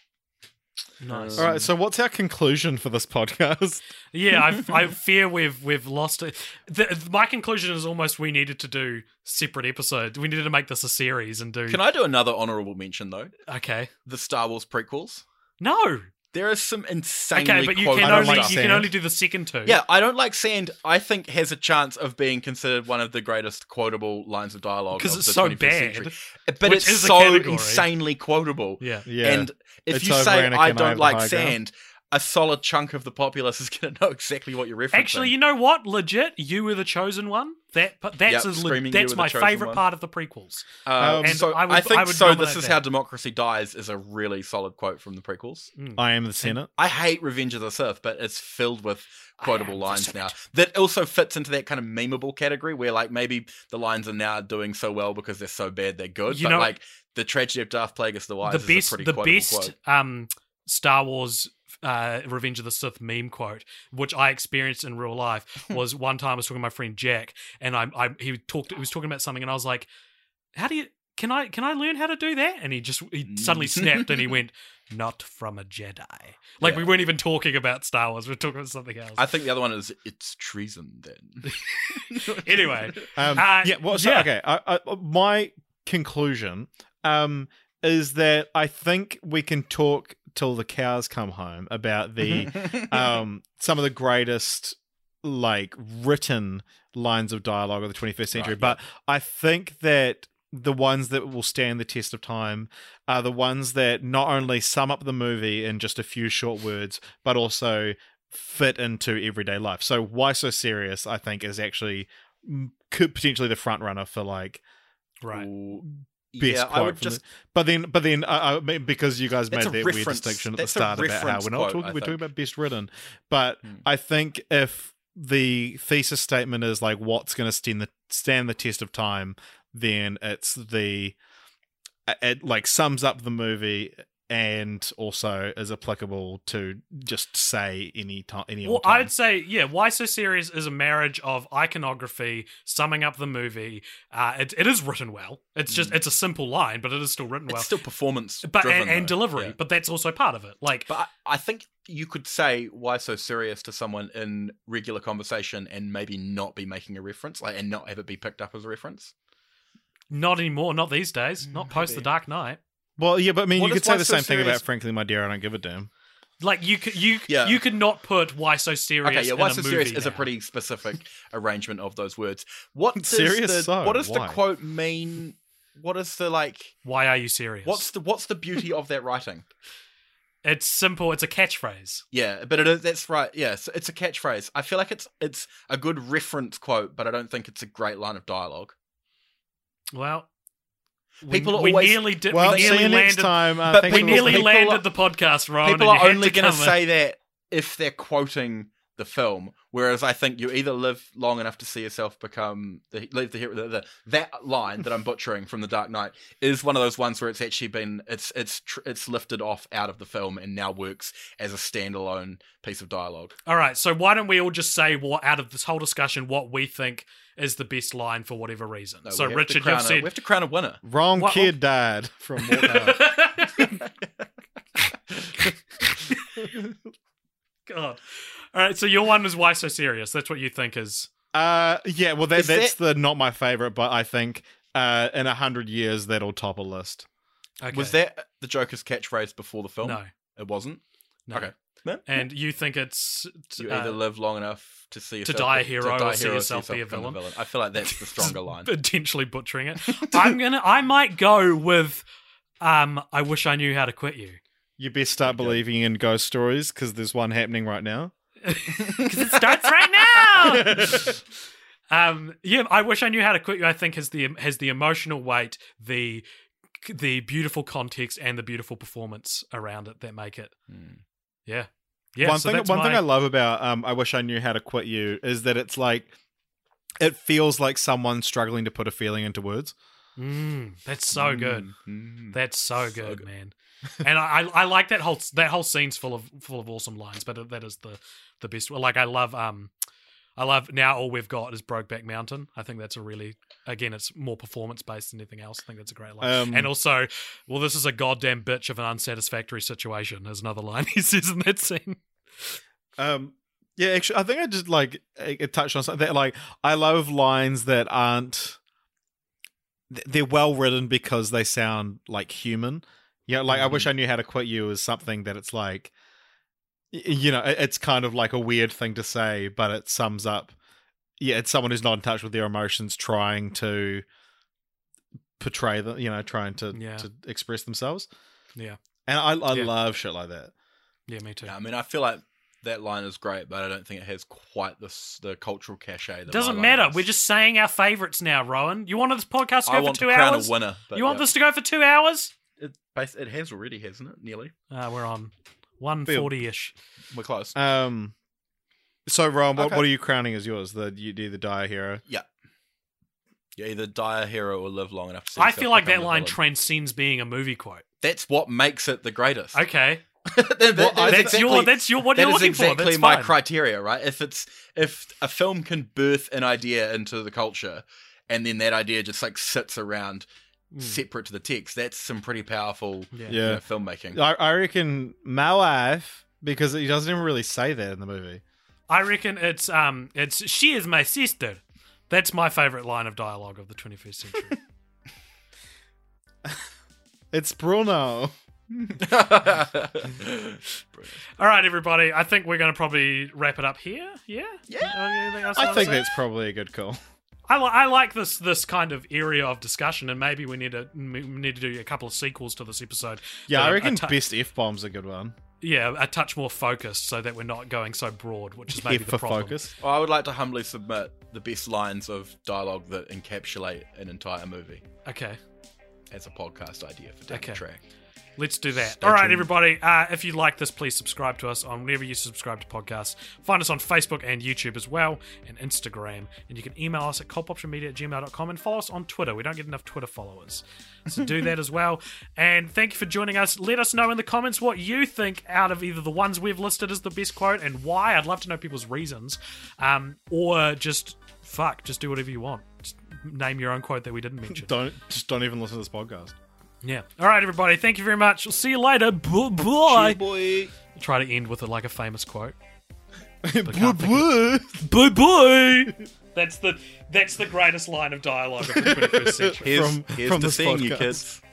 Nice. All right, so what's our conclusion for this podcast? Yeah, I, I fear we've we've lost it. The, my conclusion is almost we needed to do separate episodes. We needed to make this a series and do. Can I do another honorable mention though? Okay. The Star Wars prequels. No. There is some insanely Okay, but you quotable can I don't only like you can sand. only do the second two. Yeah, I don't like sand. I think has a chance of being considered one of the greatest quotable lines of dialogue 'Cause of it's the so twenty-first bad, century. But which it's is a so category. insanely quotable. Yeah. Yeah. And if It's you over say Anakin, I I don't have the like high ground. sand, a solid chunk of the populace is going to know exactly what you're referencing. Actually, you know what? Legit, you were the chosen one. That but that's Yep, as le- screaming, "You that's were the my chosen favorite one." part of the prequels. Uh, Um, so I I, would- think I would so. nominate This is that. how democracy dies is a really solid quote from the prequels. I am the Senate. I hate Revenge of the Sith, but it's filled with quotable am the lines now. That also fits into that kind of memeable category where, like, maybe the lines are now doing so well because they're so bad they're good. You but know- like the tragedy of Darth Plagueis the Wise The is a best, pretty the quotable best quote. um, Star Wars uh, Revenge of the Sith meme quote, which I experienced in real life, was one time I was talking to my friend Jack, and I, I he talked, he was talking about something, and I was like, "How do you? Can I? Can I learn how to do that?" And he just he suddenly snapped, and he went, "Not from a Jedi." Like Yeah. we weren't even talking about Star Wars; we were talking about something else. I think the other one is it's treason. Then Anyway, Um, Uh, yeah. Well, so, yeah. okay. I, I, my conclusion um, is that I think we can talk till the cows come home about the um, some of the greatest like written lines of dialogue of the twenty-first century. Right, but I think that the ones that will stand the test of time are the ones that not only sum up the movie in just a few short words, but also fit into everyday life. So Why So Serious, I think, is actually mm, could potentially the front runner for like right. Ooh, best yeah, quote I would from just the- but then but then uh, I mean, because you guys That's made a that weird reference- distinction at the that's a start about how reference we're not quote, talking I we're talking think. about best written, but Hmm. I think if the thesis statement is like what's going to stand the stand the test of time, then it's the it like sums up the movie and also is applicable to just say any time any Well, old time. I'd say, yeah, Why So Serious is a marriage of iconography, summing up the movie. Uh, it, it is written well. It's just, it's a simple line, but it is still written it's well. still performance but driven, and, and though. delivery, Yeah. but that's also part of it. Like, But I, I think you could say "Why so serious" to someone in regular conversation and maybe not be making a reference, like, and not have it be picked up as a reference. not anymore, not these days, not post The maybe. Dark Knight. well, yeah, but I mean, What you is could say Why the So same thing Serious? about Frankly, My Dear, I Don't Give a Damn. Like you could you Yeah. you could not put Why So Serious. Okay, yeah, in "Why a so movie serious" is a now. pretty specific arrangement of those words. What does Serious the so? what does Why? the quote mean? What is the like? Why are you serious? What's the what's the beauty of that writing? It's simple. It's a catchphrase. Yeah, but it is, that's right. Yeah, so it's a catchphrase. I feel like it's it's a good reference quote, but I don't think it's a great line of dialogue. Well, we, People we always- nearly did. Well, we see nearly you next landed. time. Uh, But thanks We for people- nearly listening. people landed the podcast, Ron. People and you are had only to going to come in. say that if they're quoting the film, whereas I think you either live long enough to see yourself become the leave the hero. The, the, that line that I'm butchering from The Dark Knight is one of those ones where it's actually been it's it's tr- it's lifted off out of the film and now works as a standalone piece of dialogue. All right, so why don't we all just say what out of this whole discussion what we think is the best line for whatever reason? No, so we have to Richard, crown you've a- said we have to crown a winner. Wrong What- kid died from Walk Hard. God. All right, so your one is Why So Serious? That's what you think is. Uh, yeah, well, that, Is that's the not my favorite, but I think uh, in a hundred years that'll top a list. Okay. Was that the Joker's catchphrase before the film? No. It wasn't. No. Okay. No. And you think it's You uh, either live long enough to see yourself die a to hero die or see hero yourself be a become villain. I feel like that's the stronger line. intentionally butchering it. I'm gonna. I might go with Um, I wish I knew how to quit you. You best start believing in ghost stories because there's one happening right now. Because it starts right now. um, yeah, I wish I knew how to quit you. I think has the has the emotional weight, the the beautiful context, and the beautiful performance around it that make it. Mm. Yeah, yeah. One so thing, that's one my... thing I love about um, I wish I knew how to quit you is that it's like it feels like someone struggling to put a feeling into words. Mm, that's so good. Mm. That's so good, So good. man. And I, I I like that whole that whole scene's full of full of awesome lines, but that is the the best. Like I love um, I love now all we've got is Brokeback Mountain. I think that's a really again it's more performance based than anything else. I think that's a great line. Um, and also, well, this is a goddamn bitch of an unsatisfactory situation. Is another line he says in that scene. Um, yeah, actually, I think I just like it, it touched on something that like I love lines that aren't. They're well written because they sound like human. Yeah, like mm-hmm. I wish I knew how to quit you is something that it's like, you know, it's kind of like a weird thing to say, but it sums up. Yeah, it's someone who's not in touch with their emotions, trying to portray them, you know, trying to yeah. to express themselves. Yeah, and I I yeah. love shit like that. Yeah, me too. Yeah, I mean, I feel like that line is great, but I don't think it has quite the the cultural cachet. That Doesn't my matter. line has. We're just saying our favorites now, Rowan. You wanted this podcast to go I for want two to crown hours? a winner. But You want yeah. this to go for two hours? It, bas- it has already, hasn't it? Nearly. Uh, we're on one forty-ish. We're close. Um, so Ron, what Okay. what are you crowning as yours? The you do the dire hero. Yeah. You either die a hero or live long enough to see I yourself feel like become that the line villain. transcends being a movie quote. That's what makes it the greatest. Okay. That- that- Well, that is That's exactly- your that's your what that you're is looking exactly for. That's my fine. criteria, right? If it's if a film can birth an idea into the culture, and then that idea just like sits around separate to the text, that's some pretty powerful Yeah. you Yeah. know, filmmaking. I, I reckon my wife, because he doesn't even really say that in the movie. I reckon it's um it's she is my sister. That's my favorite line of dialogue of the twenty-first century. It's Bruno. All right, everybody. I think we're going to probably wrap it up here. Yeah. Yeah. Anything else I to think say? that's probably a good call. I, li- I like this this kind of area of discussion, and maybe we need to we need to do a couple of sequels to this episode. Yeah, that I are reckon a tou- best F bomb's a good one. yeah, a touch more focused, so that we're not going so broad, which is maybe F the for problem. focus. Well, I would like to humbly submit the best lines of dialogue that encapsulate an entire movie Okay, as a podcast idea for down Okay. the track. let's do that. Stay All right, tuned. everybody. Uh, if you like this, please subscribe to us on wherever you subscribe to podcasts. Find us on Facebook and YouTube as well, and Instagram. And you can email us at cultpoptionmedia at gmail dot com and follow us on Twitter. We don't get enough Twitter followers, so do that as well. And thank you for joining us. Let us know in the comments what you think out of either the ones we've listed as the best quote and why. I'd love to know people's reasons, um, or just fuck, just do whatever you want. Just name your own quote that we didn't mention. Don't just don't even listen to this podcast. Yeah. All right, everybody. Thank you very much. We'll see you later. Bye bye. boy. Try to end with a, like a famous quote. Boo boo. Bye bye. That's the that's the greatest line of dialogue of the twenty-first century. Here's, From- here's from to this seeing you, podcast. kids.